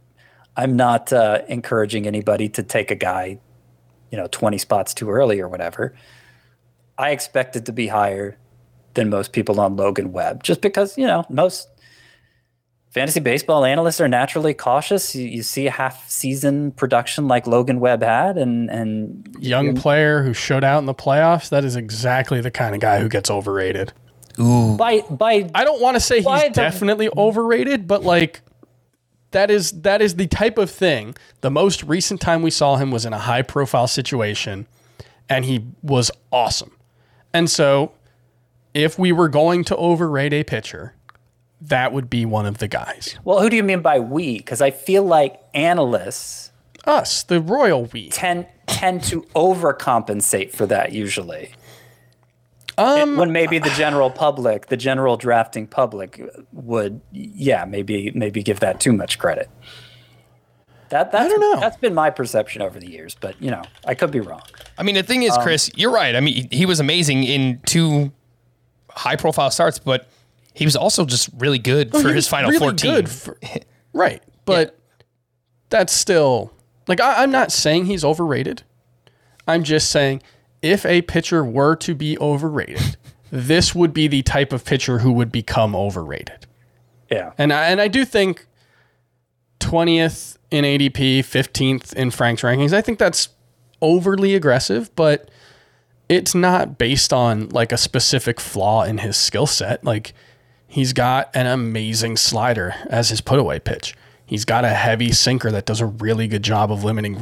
not encouraging anybody to take a guy, 20 spots too early or whatever. I expect it to be higher than most people on Logan Webb, just because most fantasy baseball analysts are naturally cautious. You see a half-season production like Logan Webb had, and young player who showed out in the playoffs. That is exactly the kind of guy who gets overrated. Ooh. By I don't want to say he's definitely overrated, but like that is the type of thing. The most recent time we saw him was in a high-profile situation, and he was awesome. And so, if we were going to overrate a pitcher, that would be one of the guys. Well, who do you mean by we? Because I feel like analysts, us, the royal we, tend to overcompensate for that usually. When maybe the general public, the general drafting public, would maybe give that too much credit. I don't know. That's been my perception over the years, but I could be wrong. I mean, the thing is, Chris, you're right. I mean, he was amazing in 2 high-profile starts, but he was also just really good for his final really 14. Right, but that's still like I'm not saying he's overrated. I'm just saying if a pitcher were to be overrated, this would be the type of pitcher who would become overrated. Yeah, and I do think 20th in ADP, 15th in Frank's rankings. I think that's overly aggressive, but it's not based on like a specific flaw in his skill set. Like he's got an amazing slider as his put away pitch. He's got a heavy sinker that does a really good job of limiting,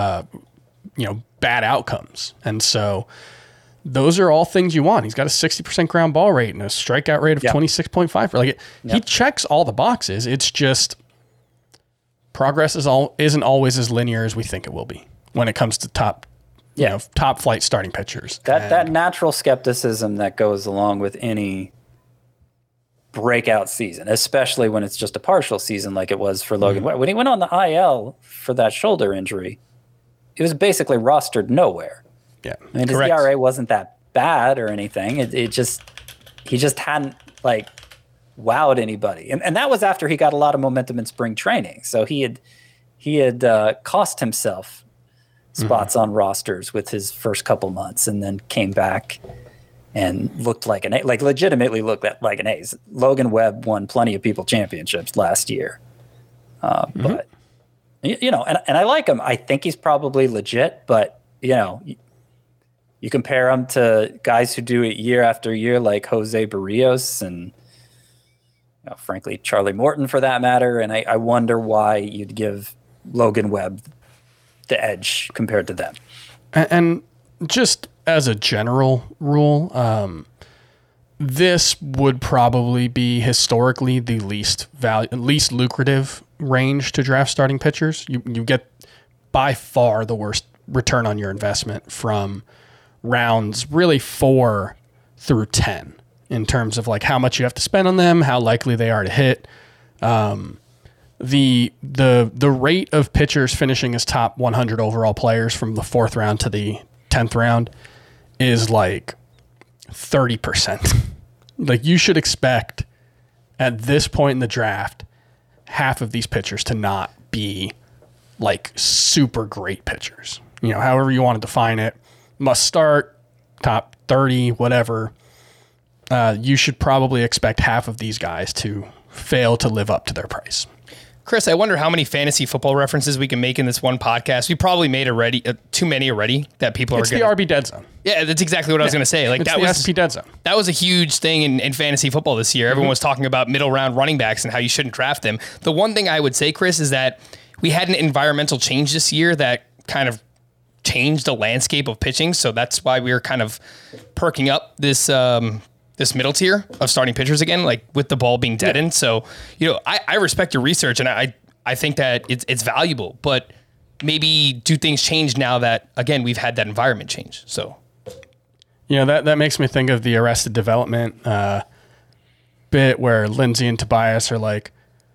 bad outcomes. And so those are all things you want. He's got a 60% ground ball rate and a strikeout rate of 26.5. Like he checks all the boxes. It's just progress isn't always as linear as we think it will be when it comes to top flight starting pitchers. That natural skepticism that goes along with any breakout season, especially when it's just a partial season like it was for Logan Webb. When he went on the IL for that shoulder injury, it was basically rostered nowhere. Yeah, I mean, his ERA wasn't that bad or anything. He just hadn't like wowed anybody, and that was after he got a lot of momentum in spring training. So he had cost himself spots on rosters with his first couple months, and then came back and looked like an A, like legitimately looked like an ace. Logan Webb won plenty of people championships last year, but and I like him. I think he's probably legit, but you compare him to guys who do it year after year, like Jose Barrios, and frankly, Charlie Morton for that matter. And I wonder why you'd give Logan Webb the edge compared to them. And just as a general rule, this would probably be historically the least lucrative range to draft starting pitchers. You get by far the worst return on your investment from rounds really 4 through 10 in terms of like how much you have to spend on them, how likely they are to hit. The rate of pitchers finishing as top 100 overall players from the 4th round to the 10th round is like 30%. Like you should expect at this point in the draft, half of these pitchers to not be like super great pitchers. However you want to define it, must start, top 30, whatever. You should probably expect half of these guys to fail to live up to their price. Chris, I wonder how many fantasy football references we can make in this one podcast. We probably made already too many already that people it's are the RB dead zone. Yeah, that's exactly what I was going to say. Like it's that the was SP dead zone. That was a huge thing in fantasy football this year. Everyone was talking about middle round running backs and how you shouldn't draft them. The one thing I would say, Chris, is that we had an environmental change this year that kind of changed the landscape of pitching. So that's why we were kind of perking up this this middle tier of starting pitchers again, like with the ball being deadened. Yeah. So, I respect your research and I think that it's valuable, but maybe do things change now that, again, we've had that environment change. So, that makes me think of the Arrested Development bit where Lindsay and Tobias are like,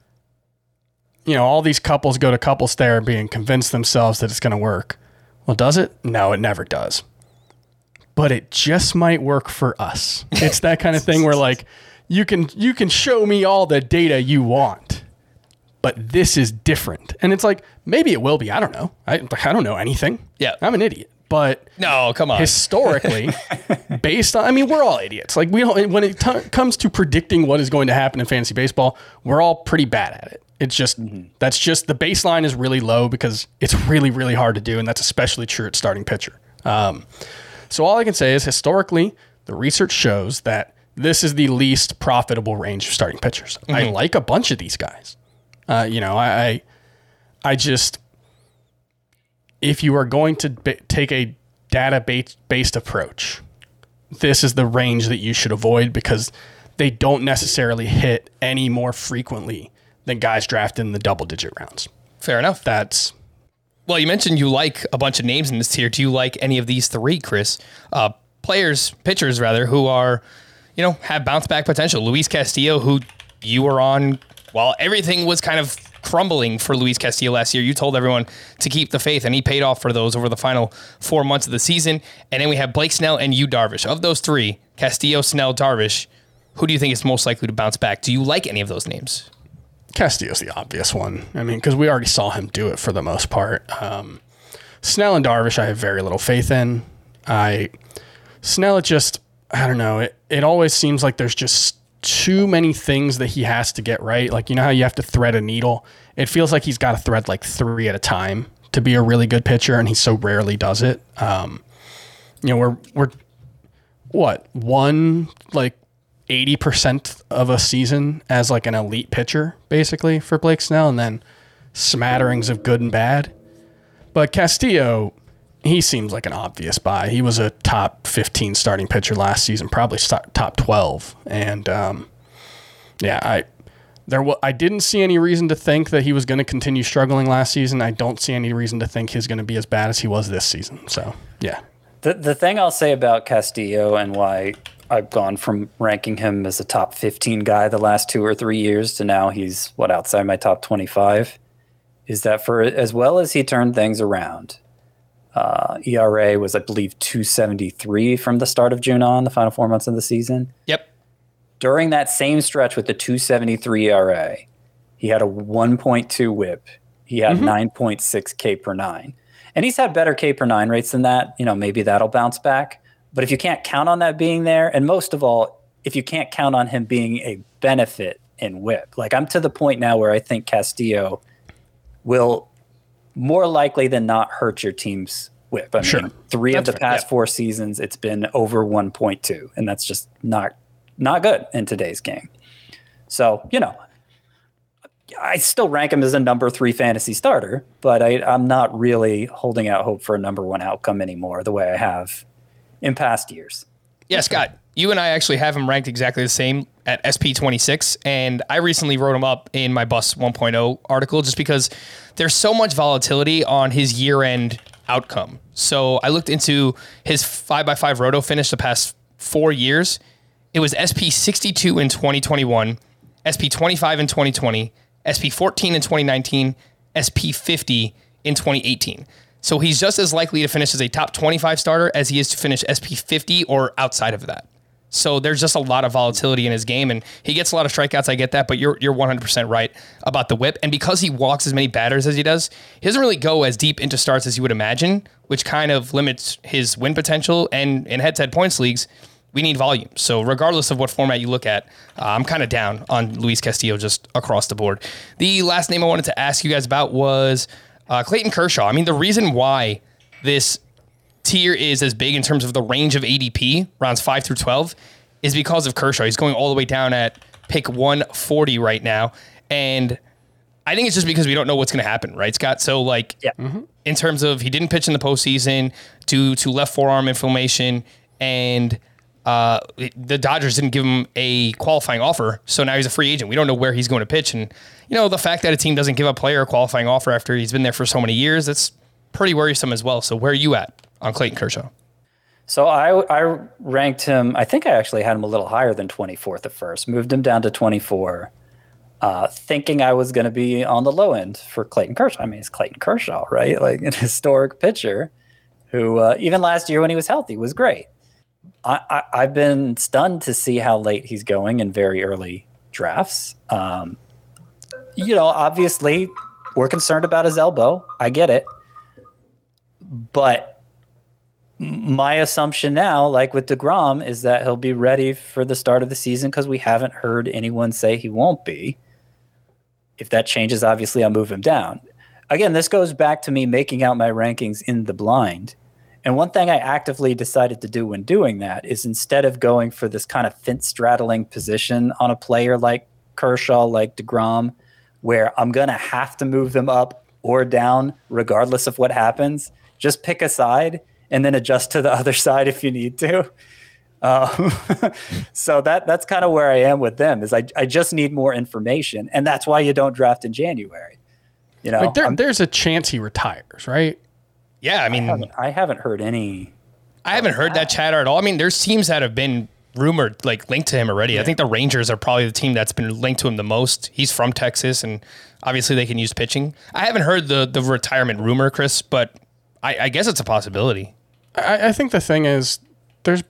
all these couples go to couples therapy and convince themselves that it's going to work. Well, does it? No, it never does. But it just might work for us. It's that kind of thing where like, you can show me all the data you want, but this is different. And it's like, maybe it will be. I don't know. I don't know anything. Yeah. I'm an idiot. But no, come on. Historically, based on, we're all idiots. Like we don't, when it comes to predicting what is going to happen in fantasy baseball, we're all pretty bad at it. It's just, that's just, the baseline is really low because it's really, really hard to do. And that's especially true at starting pitcher. So all I can say is historically, the research shows that this is the least profitable range of starting pitchers. Mm-hmm. I like a bunch of these guys. I just, if you are going to take a data-based approach, this is the range that you should avoid because they don't necessarily hit any more frequently than guys drafted in the double-digit rounds. Fair enough. Well, you mentioned you like a bunch of names in this tier. Do you like any of these three, Chris? Pitchers, who are, have bounce back potential. Luis Castillo, who you were on while everything was kind of crumbling for Luis Castillo last year. You told everyone to keep the faith, and he paid off for those over the final 4 months of the season. And then we have Blake Snell and Yu Darvish. Of those three, Castillo, Snell, Darvish, who do you think is most likely to bounce back? Do you like any of those names? Castillo's the obvious one. Because we already saw him do it for the most part. Snell and Darvish, I have very little faith in. Snell, I don't know. It always seems like there's just too many things that he has to get right. Like, how you have to thread a needle? It feels like he's got to thread like 3 at a time to be a really good pitcher, and he so rarely does it. We're one like 80% of a season as like an elite pitcher, basically, for Blake Snell, and then smatterings of good and bad. But Castillo, he seems like an obvious buy. He was a top 15 starting pitcher last season, probably top 12. And I didn't see any reason to think that he was going to continue struggling last season. I don't see any reason to think he's going to be as bad as he was this season. So, yeah. The thing I'll say about Castillo and why I've gone from ranking him as a top 15 guy the last 2 or 3 years to now he's outside my top 25 is that for as well as he turned things around, ERA was, I believe, 273 from the start of June on, the final 4 months of the season. Yep. During that same stretch with the 273 ERA, he had a 1.2 whip. He had 9.6 K per 9. And he's had better K per 9 rates than that. Maybe that'll bounce back. But if you can't count on that being there, and most of all, if you can't count on him being a benefit in whip, like I'm to the point now where I think Castillo will more likely than not hurt your team's whip. I mean, 3 of the past 4 seasons, it's been over 1.2, and that's just not good in today's game. So, I still rank him as a number 3 fantasy starter, but I'm not really holding out hope for a number 1 outcome anymore the way I have in past years. Yeah, Scott, you and I actually have him ranked exactly the same at SP26, and I recently wrote him up in my Bus 1.0 article just because there's so much volatility on his year-end outcome. So I looked into his 5x5 roto finish the past 4 years. It was SP62 in 2021, SP25 in 2020, SP14 in 2019, SP50 in 2018. So he's just as likely to finish as a top 25 starter as he is to finish SP50 or outside of that. So there's just a lot of volatility in his game, and he gets a lot of strikeouts. I get that, but you're 100% right about the whip. And because he walks as many batters as he does, he doesn't really go as deep into starts as you would imagine, which kind of limits his win potential. And in head-to-head points leagues, we need volume. So regardless of what format you look at, I'm kind of down on Luis Castillo just across the board. The last name I wanted to ask you guys about was Clayton Kershaw. I mean, the reason why this tier is as big in terms of the range of ADP, rounds 5 through 12, is because of Kershaw. He's going all the way down at pick 140 right now. And I think it's just because we don't know what's going to happen, right, Scott? So, in terms of he didn't pitch in the postseason due to left forearm inflammation, and the Dodgers didn't give him a qualifying offer, so now he's a free agent. We don't know where he's going to pitch. And, the fact that a team doesn't give a player a qualifying offer after he's been there for so many years, that's pretty worrisome as well. So where are you at on Clayton Kershaw? So I ranked him, I think I actually had him a little higher than 24th at first, moved him down to 24, thinking I was going to be on the low end for Clayton Kershaw. I mean, it's Clayton Kershaw, right? Like an historic pitcher who, even last year when he was healthy, was great. I've been stunned to see how late he's going in very early drafts. Obviously, we're concerned about his elbow. I get it. But my assumption now, like with DeGrom, is that he'll be ready for the start of the season because we haven't heard anyone say he won't be. If that changes, obviously, I'll move him down. Again, this goes back to me making out my rankings in the blind. And one thing I actively decided to do when doing that is instead of going for this kind of fence-straddling position on a player like Kershaw, like DeGrom, where I'm going to have to move them up or down regardless of what happens, just pick a side and then adjust to the other side if you need to. So that's kind of where I am with them, is I just need more information. And that's why you don't draft in January. There's a chance he retires, right? Yeah, I mean, I haven't heard any. I haven't heard that chatter at all. I mean, there's teams that have been rumored, linked to him already. Yeah. I think the Rangers are probably the team that's been linked to him the most. He's from Texas, and obviously they can use pitching. I haven't heard the retirement rumor, Chris, but I guess it's a possibility. I think the thing is, there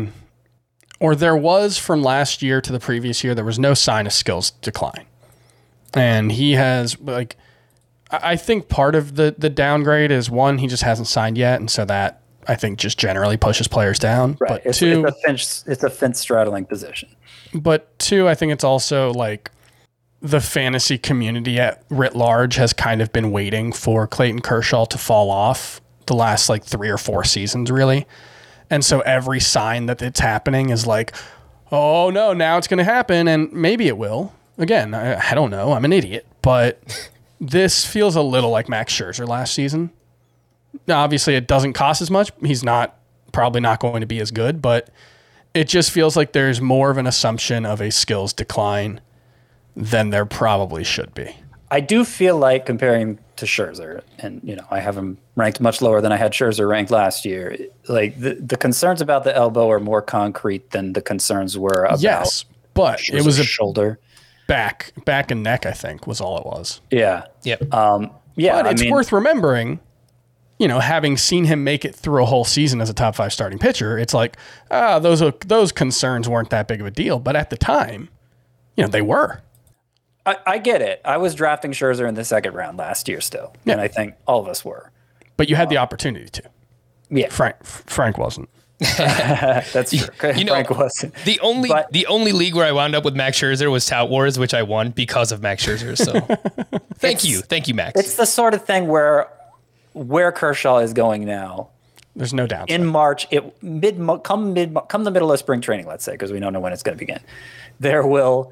was from last year to the previous year, there was no sign of skills decline. And he has, I think part of the downgrade is, one, he just hasn't signed yet, and so that I think just generally pushes players down. Right. But two, it's a fence straddling position. But two, I think it's also the fantasy community at writ large has kind of been waiting for Clayton Kershaw to fall off the last 3 or 4 seasons, really. And so every sign that it's happening is oh no, now it's going to happen, and maybe it will. Again, I don't know. I'm an idiot, but this feels a little like Max Scherzer last season. Now, obviously, it doesn't cost as much. He's probably not going to be as good, but it just feels like there's more of an assumption of a skills decline than there probably should be. I do feel like, comparing to Scherzer, and I have him ranked much lower than I had Scherzer ranked last year, the concerns about the elbow are more concrete than the concerns were about but Scherzer's it was a shoulder. Back and neck, I think, was all it was. Yeah. Yep. But it's worth remembering, having seen him make it through a whole season as a top 5 starting pitcher, it's those concerns weren't that big of a deal. But at the time, they were. I get it. I was drafting Scherzer in the second round last year still. Yeah. And I think all of us were. But you had the opportunity to. Yeah. Frank wasn't. That's true. Frank wasn't. The only league where I wound up with Max Scherzer was Tout Wars, which I won because of Max Scherzer. So thank you, Max. It's the sort of thing where Kershaw is going now. There's no doubt. In March, come the middle of spring training, let's say, because we don't know when it's going to begin. There will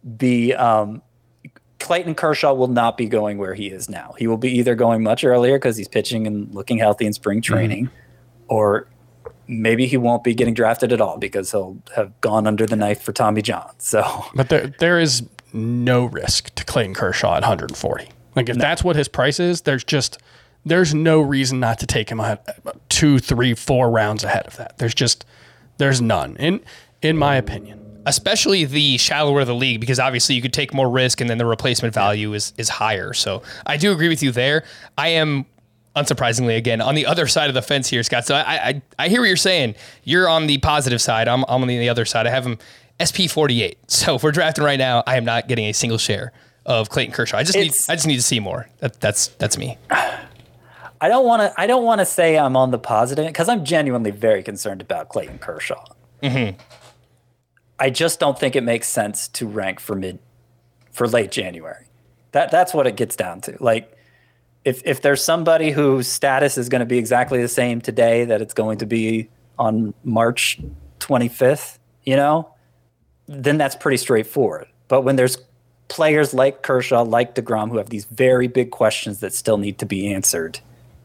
be Clayton Kershaw will not be going where he is now. He will be either going much earlier because he's pitching and looking healthy in spring training, or maybe he won't be getting drafted at all because he'll have gone under the knife for Tommy John. So, but there is no risk to Clayton Kershaw at 140. Like if that's what his price is, there's no reason not to take him 2, 3, 4 rounds ahead of that. There's none in my opinion. Especially the shallower the league, because obviously you could take more risk and then the replacement value is higher. So I do agree with you there. I am, unsurprisingly, again, on the other side of the fence here, Scott. So I hear what you're saying. You're on the positive side. I'm on the other side. I have him SP 48. So if we're drafting right now, I am not getting a single share of Clayton Kershaw. I just need to see more. That's me. I don't want to say I'm on the positive because I'm genuinely very concerned about Clayton Kershaw. Mm-hmm. I just don't think it makes sense to rank for late January. That's what it gets down to. Like, if there's somebody whose status is going to be exactly the same today that it's going to be on March 25th, then that's pretty straightforward. But when there's players like Kershaw, like DeGrom, who have these very big questions that still need to be answered,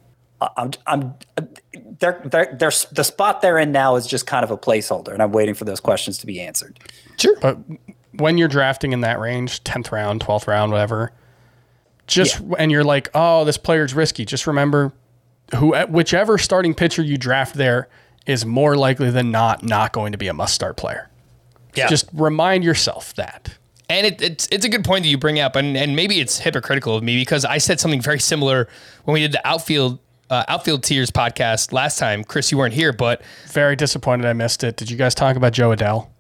the spot they're in now is just kind of a placeholder, and I'm waiting for those questions to be answered. Sure. But when you're drafting in that range, 10th round, 12th round, whatever, and you're like, oh, this player's risky, just remember whichever starting pitcher you draft there is more likely than not going to be a must-start player. Yeah. Just remind yourself that. And it's a good point that you bring up, and maybe it's hypocritical of me because I said something very similar when we did the outfield tiers podcast last time. Chris, you weren't here, but very disappointed I missed it. Did you guys talk about Joe Adele?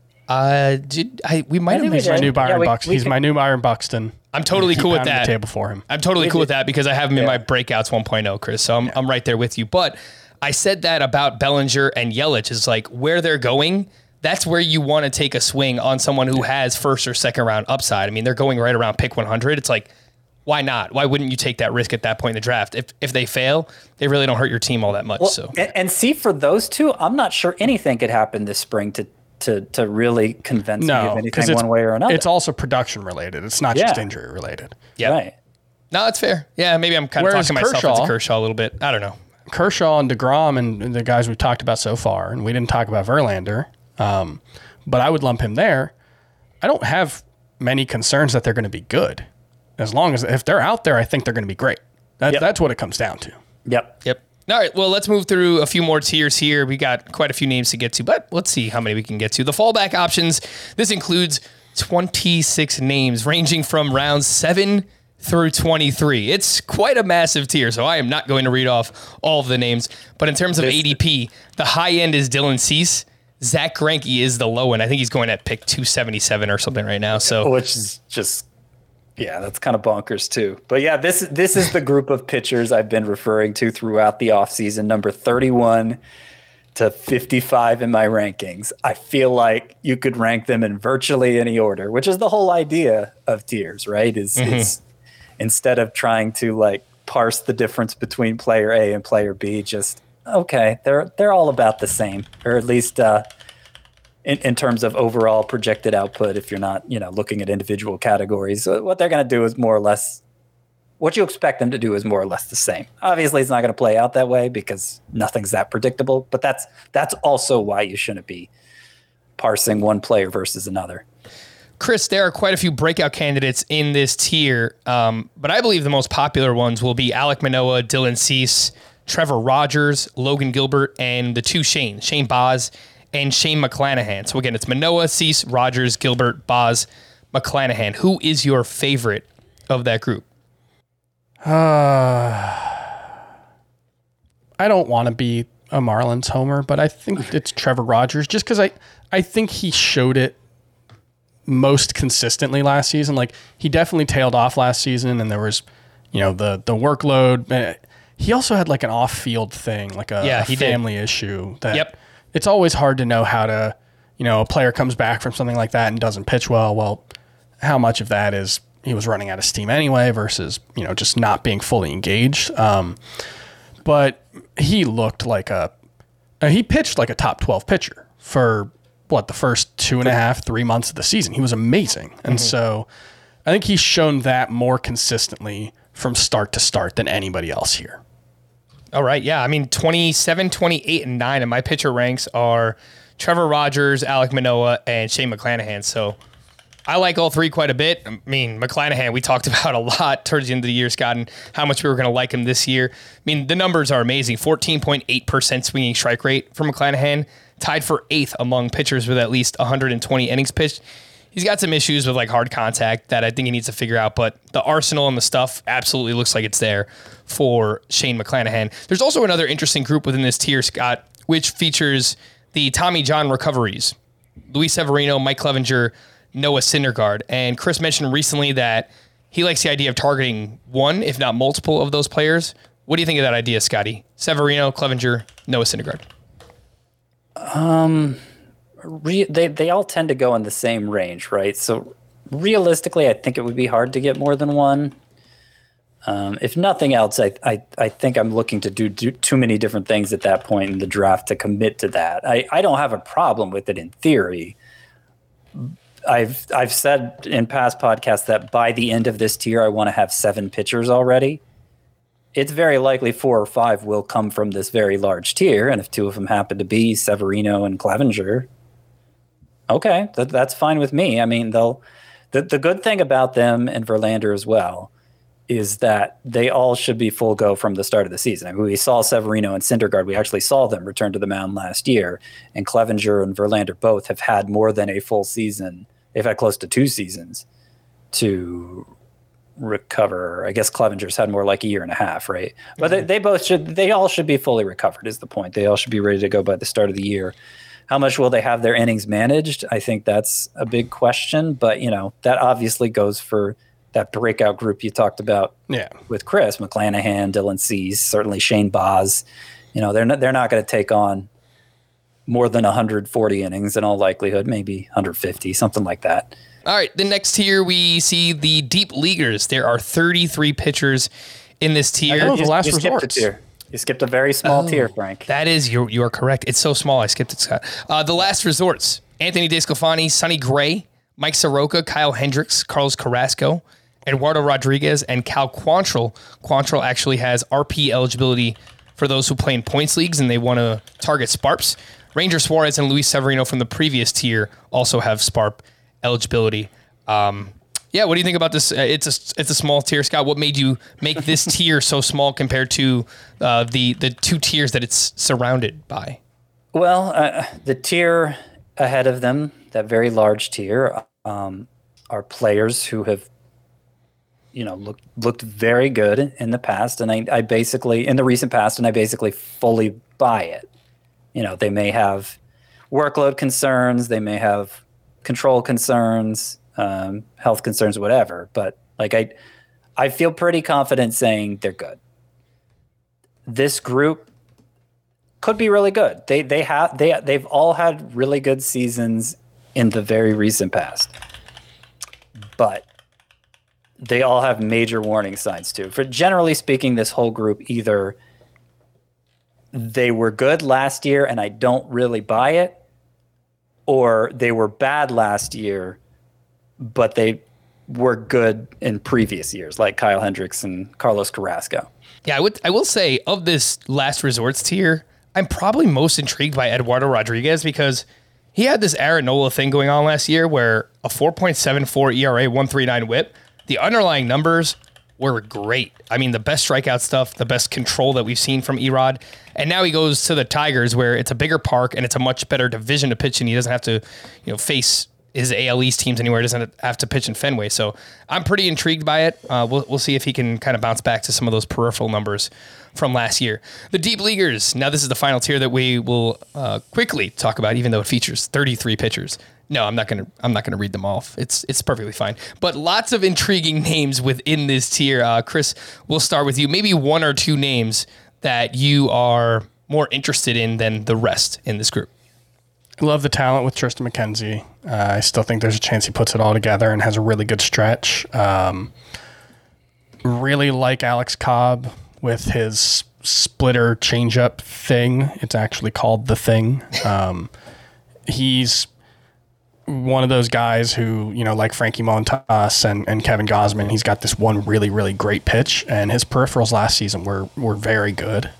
We might have. He's my new Byron Buxton. He's my new Byron Buxton. I'm totally cool with that. The table for him. I'm totally cool with that because I have him in my breakouts 1.0, Chris. So I'm right there with you. But I said that about Bellinger and Yelich is like where they're going. That's where you want to take a swing on someone who has first or second round upside. I mean, they're going right around pick 100. It's like, why not? Why wouldn't you take that risk at that point in the draft? If they fail, they really don't hurt your team all that much. Well, so and see, for those two, I'm not sure anything could happen this spring to really convince me of anything one way or another. It's also production related. It's not just injury related. Yeah, right. No, that's fair. Yeah, maybe I'm kind of talking myself into Kershaw a little bit. I don't know. Kershaw and DeGrom and the guys we've talked about so far, and we didn't talk about Verlander, but I would lump him there. I don't have many concerns that they're going to be good. As long as if they're out there, I think they're going to be great. That's what it comes down to. Yep. All right, well, let's move through a few more tiers here. We got quite a few names to get to, but let's see how many we can get to. The fallback options, this includes 26 names ranging from rounds 7 through 23. It's quite a massive tier, so I am not going to read off all of the names. But in terms of ADP, the high end is Dylan Cease. Zach Greinke is the low end. I think he's going at pick 277 or something right now. So, which is just... yeah, that's kind of bonkers too. But yeah, this is the group of pitchers I've been referring to throughout the offseason, number 31 to 55 in my rankings. I feel like you could rank them in virtually any order, which is the whole idea of tiers, right? Is instead of trying to like parse the difference between player A and player B, just okay, they're all about the same, or at least in terms of overall projected output, if you're not, looking at individual categories, what they're going to do is more or less what you expect them to do is more or less the same. Obviously, it's not going to play out that way because nothing's that predictable, but that's also why you shouldn't be parsing one player versus another. Chris, there are quite a few breakout candidates in this tier, but I believe the most popular ones will be Alek Manoah, Dylan Cease, Trevor Rogers, Logan Gilbert, and the two Shane Baz and Shane McClanahan. So again, it's Manoah, Cease, Rogers, Gilbert, Baz, McClanahan. Who is your favorite of that group? I don't want to be a Marlins homer, but I think it's Trevor Rogers just because I think he showed it most consistently last season. Like he definitely tailed off last season and there was, the workload. He also had like an off-field thing, like a family issue that it's always hard to know how to, a player comes back from something like that and doesn't pitch well. Well, how much of that is he was running out of steam anyway versus, just not being fully engaged. But he looked like he pitched like a top 12 pitcher for the first 2.5, 3 months of the season. He was amazing. And so I think he's shown that more consistently from start to start than anybody else here. All right. Yeah. I mean, 27, 28, and 9 of my pitcher ranks are Trevor Rogers, Alek Manoah, and Shane McClanahan. So I like all three quite a bit. I mean, McClanahan, we talked about a lot towards the end of the year, Scott, and how much we were going to like him this year. I mean, the numbers are amazing. 14.8% swinging strike rate for McClanahan, tied for 8th among pitchers with at least 120 innings pitched. He's got some issues with like hard contact that I think he needs to figure out, but the arsenal and the stuff absolutely looks like it's there for Shane McClanahan. There's also another interesting group within this tier, Scott, which features the Tommy John recoveries. Luis Severino, Mike Clevinger, Noah Syndergaard. And Chris mentioned recently that he likes the idea of targeting one, if not multiple, of those players. What do you think of that idea, Scotty? Severino, Clevinger, Noah Syndergaard. They all tend to go in the same range, right? So realistically, I think it would be hard to get more than one. If nothing else, I think I'm looking to do too many different things at that point in the draft to commit to that. I don't have a problem with it in theory. I've said in past podcasts that by the end of this tier, I want to have 7 pitchers already. It's very likely 4 or 5 will come from this very large tier, and if 2 of them happen to be Severino and Clevinger, okay, that's fine with me. I mean, the good thing about them and Verlander as well is that they all should be full go from the start of the season. I mean, we saw Severino and Syndergaard. We actually saw them return to the mound last year, and Clevinger and Verlander both have had more than a full season. They've had close to 2 seasons to recover. I guess Clevenger's had more like a year and a half, right? But they all should be fully recovered is the point. They all should be ready to go by the start of the year. How much will they have their innings managed? I think that's a big question, but that obviously goes for that breakout group you talked about with Chris, McClanahan, Dylan Cease, certainly Shane Baz. They're not going to take on more than 140 innings in all likelihood, maybe 150, something like that. All right, the next tier, we see the deep leaguers. There are 33 pitchers in this tier. The last resort. You skipped a very small tier, Frank. That is, you are correct. It's so small, I skipped it, Scott. The last resorts, Anthony DeSclafani, Sonny Gray, Mike Soroka, Kyle Hendricks, Carlos Carrasco, Eduardo Rodriguez, and Cal Quantrill. Quantrill actually has RP eligibility for those who play in points leagues and they want to target SPARPs. Ranger Suarez and Luis Severino from the previous tier also have SPARP eligibility. What do you think about this? It's a small tier, Scott. What made you make this tier so small compared to the 2 tiers that it's surrounded by? Well, the tier ahead of them, that very large tier, are players who have looked very good in the past, and I basically in the recent past, and I basically fully buy it. They may have workload concerns, they may have control concerns, health concerns, whatever. But I feel pretty confident saying they're good. This group could be really good. They've all had really good seasons in the very recent past, but they all have major warning signs too. For generally speaking, this whole group either they were good last year and I don't really buy it, or they were bad last year, but they were good in previous years, like Kyle Hendricks and Carlos Carrasco. Yeah, I will say, of this last resorts tier, I'm probably most intrigued by Eduardo Rodriguez because he had this Aaron Nola thing going on last year where a 4.74 ERA, 1.39 whip, the underlying numbers were great. I mean, the best strikeout stuff, the best control that we've seen from Erod. And now he goes to the Tigers where it's a bigger park and it's a much better division to pitch in. He doesn't have to, face his AL East teams anywhere. He doesn't have to pitch in Fenway. So I'm pretty intrigued by it. We'll see if he can kind of bounce back to some of those peripheral numbers from last year. The deep leaguers. Now this is the final tier that we will quickly talk about, even though it features 33 pitchers. No, I'm not gonna read them off. It's perfectly fine. But lots of intriguing names within this tier. Chris, we'll start with you. Maybe 1 or 2 names that you are more interested in than the rest in this group. I love the talent with Tristan McKenzie. I still think there's a chance he puts it all together and has a really good stretch. Really like Alex Cobb with his splitter changeup thing. It's actually called The Thing. He's one of those guys who, like Frankie Montas and Kevin Gausman, he's got this one really, really great pitch, and his peripherals last season were very good.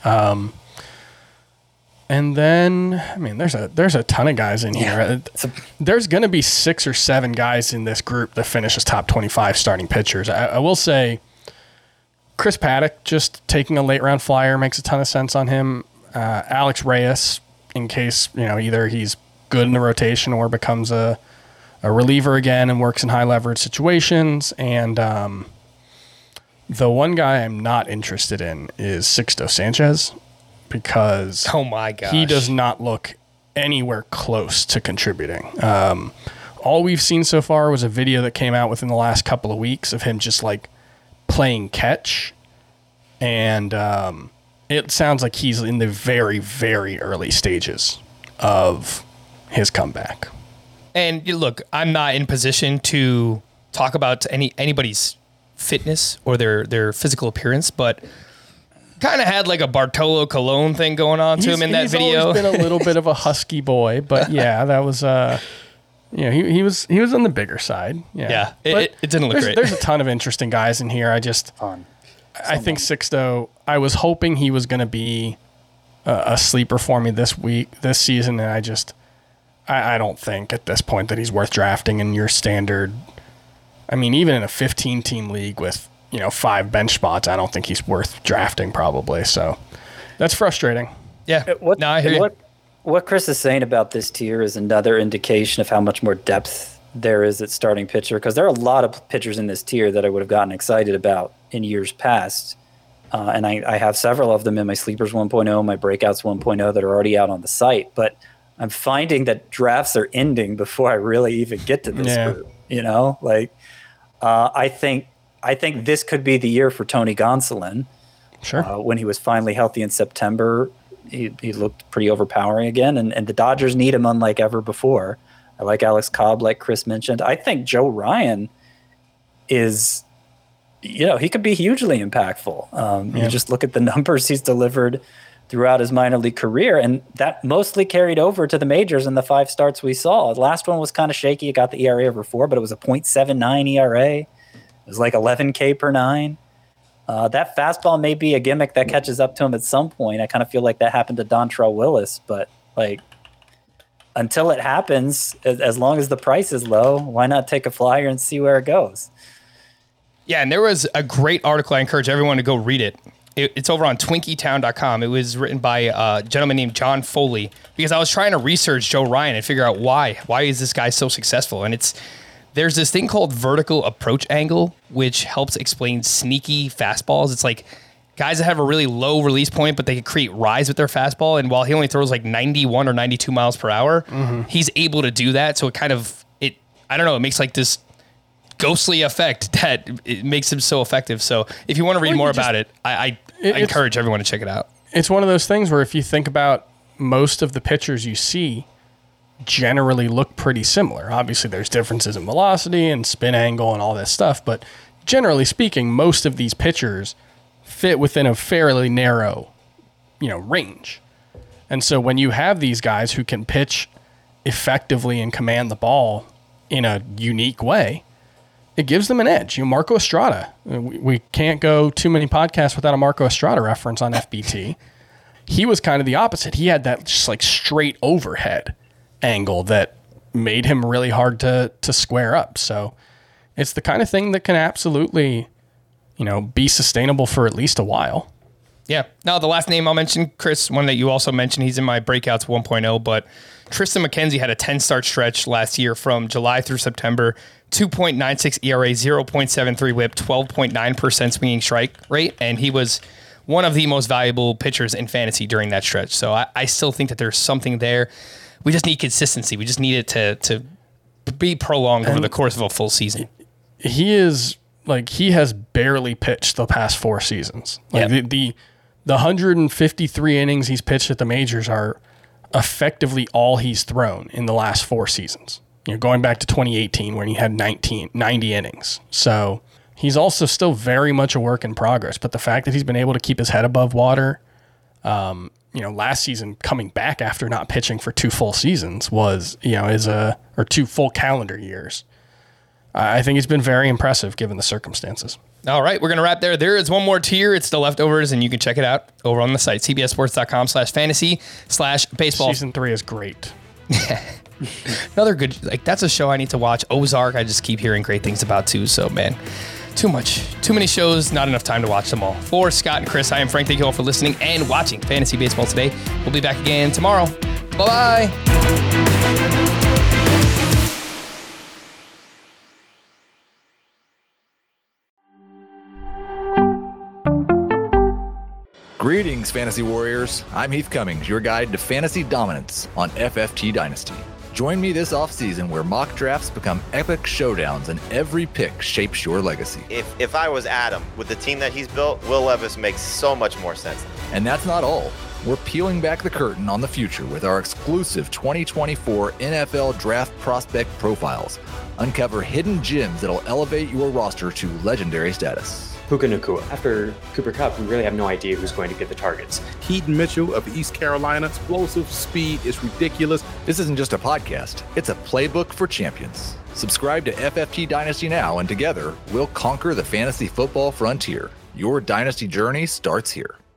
And then, there's a ton of guys in here. There's going to be 6 or 7 guys in this group that finish as top 25 starting pitchers. I will say Chris Paddock, just taking a late round flyer, makes a ton of sense on him. Alex Reyes, in case, either he's good in the rotation or becomes a reliever again and works in high leverage situations. And the one guy I'm not interested in is Sixto Sanchez, because oh my gosh, he does not look anywhere close to contributing. All we've seen so far was a video that came out within the last couple of weeks of him just like playing catch. And it sounds like he's in the very, very early stages of his comeback. And look, I'm not in position to talk about anybody's fitness or their physical appearance, but kind of had like a Bartolo Colon thing going on to him in that video. He's always been a little bit of a husky boy, but yeah, that was he was on the bigger side. Yeah, it didn't look great. There's a ton of interesting guys in here. I think Sixto, I was hoping he was going to be a sleeper for me this season, and I don't think at this point that he's worth drafting in your standard. Even in a 15-team league with 5 bench spots, I don't think he's worth drafting probably. So that's frustrating. Yeah. I hear you. What Chris is saying about this tier is another indication of how much more depth there is at starting pitcher, because there are a lot of pitchers in this tier that I would have gotten excited about in years past. And I have several of them in my Sleepers 1.0, my Breakouts 1.0 that are already out on the site. But I'm finding that drafts are ending before I really even get to this group. I think this could be the year for Tony Gonsolin. Sure. When he was finally healthy in September, he looked pretty overpowering again, and the Dodgers need him unlike ever before. I like Alex Cobb, like Chris mentioned. I think Joe Ryan is, he could be hugely impactful. You just look at the numbers he's delivered throughout his minor league career, and that mostly carried over to the majors in the 5 starts we saw. The last one was kind of shaky. It got the ERA over 4, but it was a .79 ERA. It was like 11K per 9. That fastball may be a gimmick that catches up to him at some point. I kind of feel like that happened to Dontrell Willis, but until it happens, as long as the price is low, why not take a flyer and see where it goes? Yeah, and there was a great article. I encourage everyone to go read it. It's over on TwinkieTown.com. It was written by a gentleman named John Foley, because I was trying to research Joe Ryan and figure out why is this guy so successful. And there's this thing called vertical approach angle, which helps explain sneaky fastballs. It's like guys that have a really low release point, but they can create rise with their fastball. And while he only throws like 91 or 92 miles per hour, he's able to do that. So it makes like this ghostly effect that it makes him so effective. So if you want to read more about it, I encourage everyone to check it out. It's one of those things where if you think about most of the pitchers you see generally look pretty similar. Obviously there's differences in velocity and spin angle and all this stuff, but generally speaking, most of these pitchers fit within a fairly narrow, range. And so when you have these guys who can pitch effectively and command the ball in a unique way, it gives them an edge. Marco Estrada, we can't go too many podcasts without a Marco Estrada reference on FBT. He was kind of the opposite. He had that just like straight overhead angle that made him really hard to square up. So it's the kind of thing that can absolutely, be sustainable for at least a while. Yeah. Now, the last name I'll mention, Chris, one that you also mentioned, he's in my Breakouts 1.0, but Tristan McKenzie had a 10-start stretch last year from July through September, 2.96 ERA, 0.73 whip, 12.9% swinging strike rate, and he was one of the most valuable pitchers in fantasy during that stretch. So I still think that there's something there. We just need consistency. We just need it to be prolonged over the course of a full season. He has barely pitched the past 4 seasons. The 153 innings he's pitched at the majors are effectively all he's thrown in the last 4 seasons. Going back to 2018 when he had 90 innings. So he's also still very much a work in progress. But the fact that he's been able to keep his head above water, last season coming back after not pitching for 2 full seasons or 2 full calendar years. I think he's been very impressive given the circumstances. All right, we're going to wrap there. There is one more tier. It's the leftovers, and you can check it out over on the site, cbssports.com/fantasy/baseball. Season 3 is great. Another good, that's a show I need to watch. Ozark, I just keep hearing great things about too. So, man, too many shows, not enough time to watch them all. For Scott and Chris, I am Frank. Thank you all for listening and watching Fantasy Baseball today. We'll be back again tomorrow. Bye-bye. Greetings, Fantasy Warriors. I'm Heath Cummings, your guide to fantasy dominance on FFT Dynasty. Join me this offseason where mock drafts become epic showdowns and every pick shapes your legacy. If I was Adam, with the team that he's built, Will Levis makes so much more sense. And that's not all. We're peeling back the curtain on the future with our exclusive 2024 NFL Draft Prospect Profiles. Uncover hidden gems that'll elevate your roster to legendary status. Puka Nacua. After Cooper Kupp, we really have no idea who's going to get the targets. Keaton Mitchell of East Carolina, explosive speed is ridiculous. This isn't just a podcast, it's a playbook for champions. Subscribe to FFT Dynasty now, and together, we'll conquer the fantasy football frontier. Your dynasty journey starts here.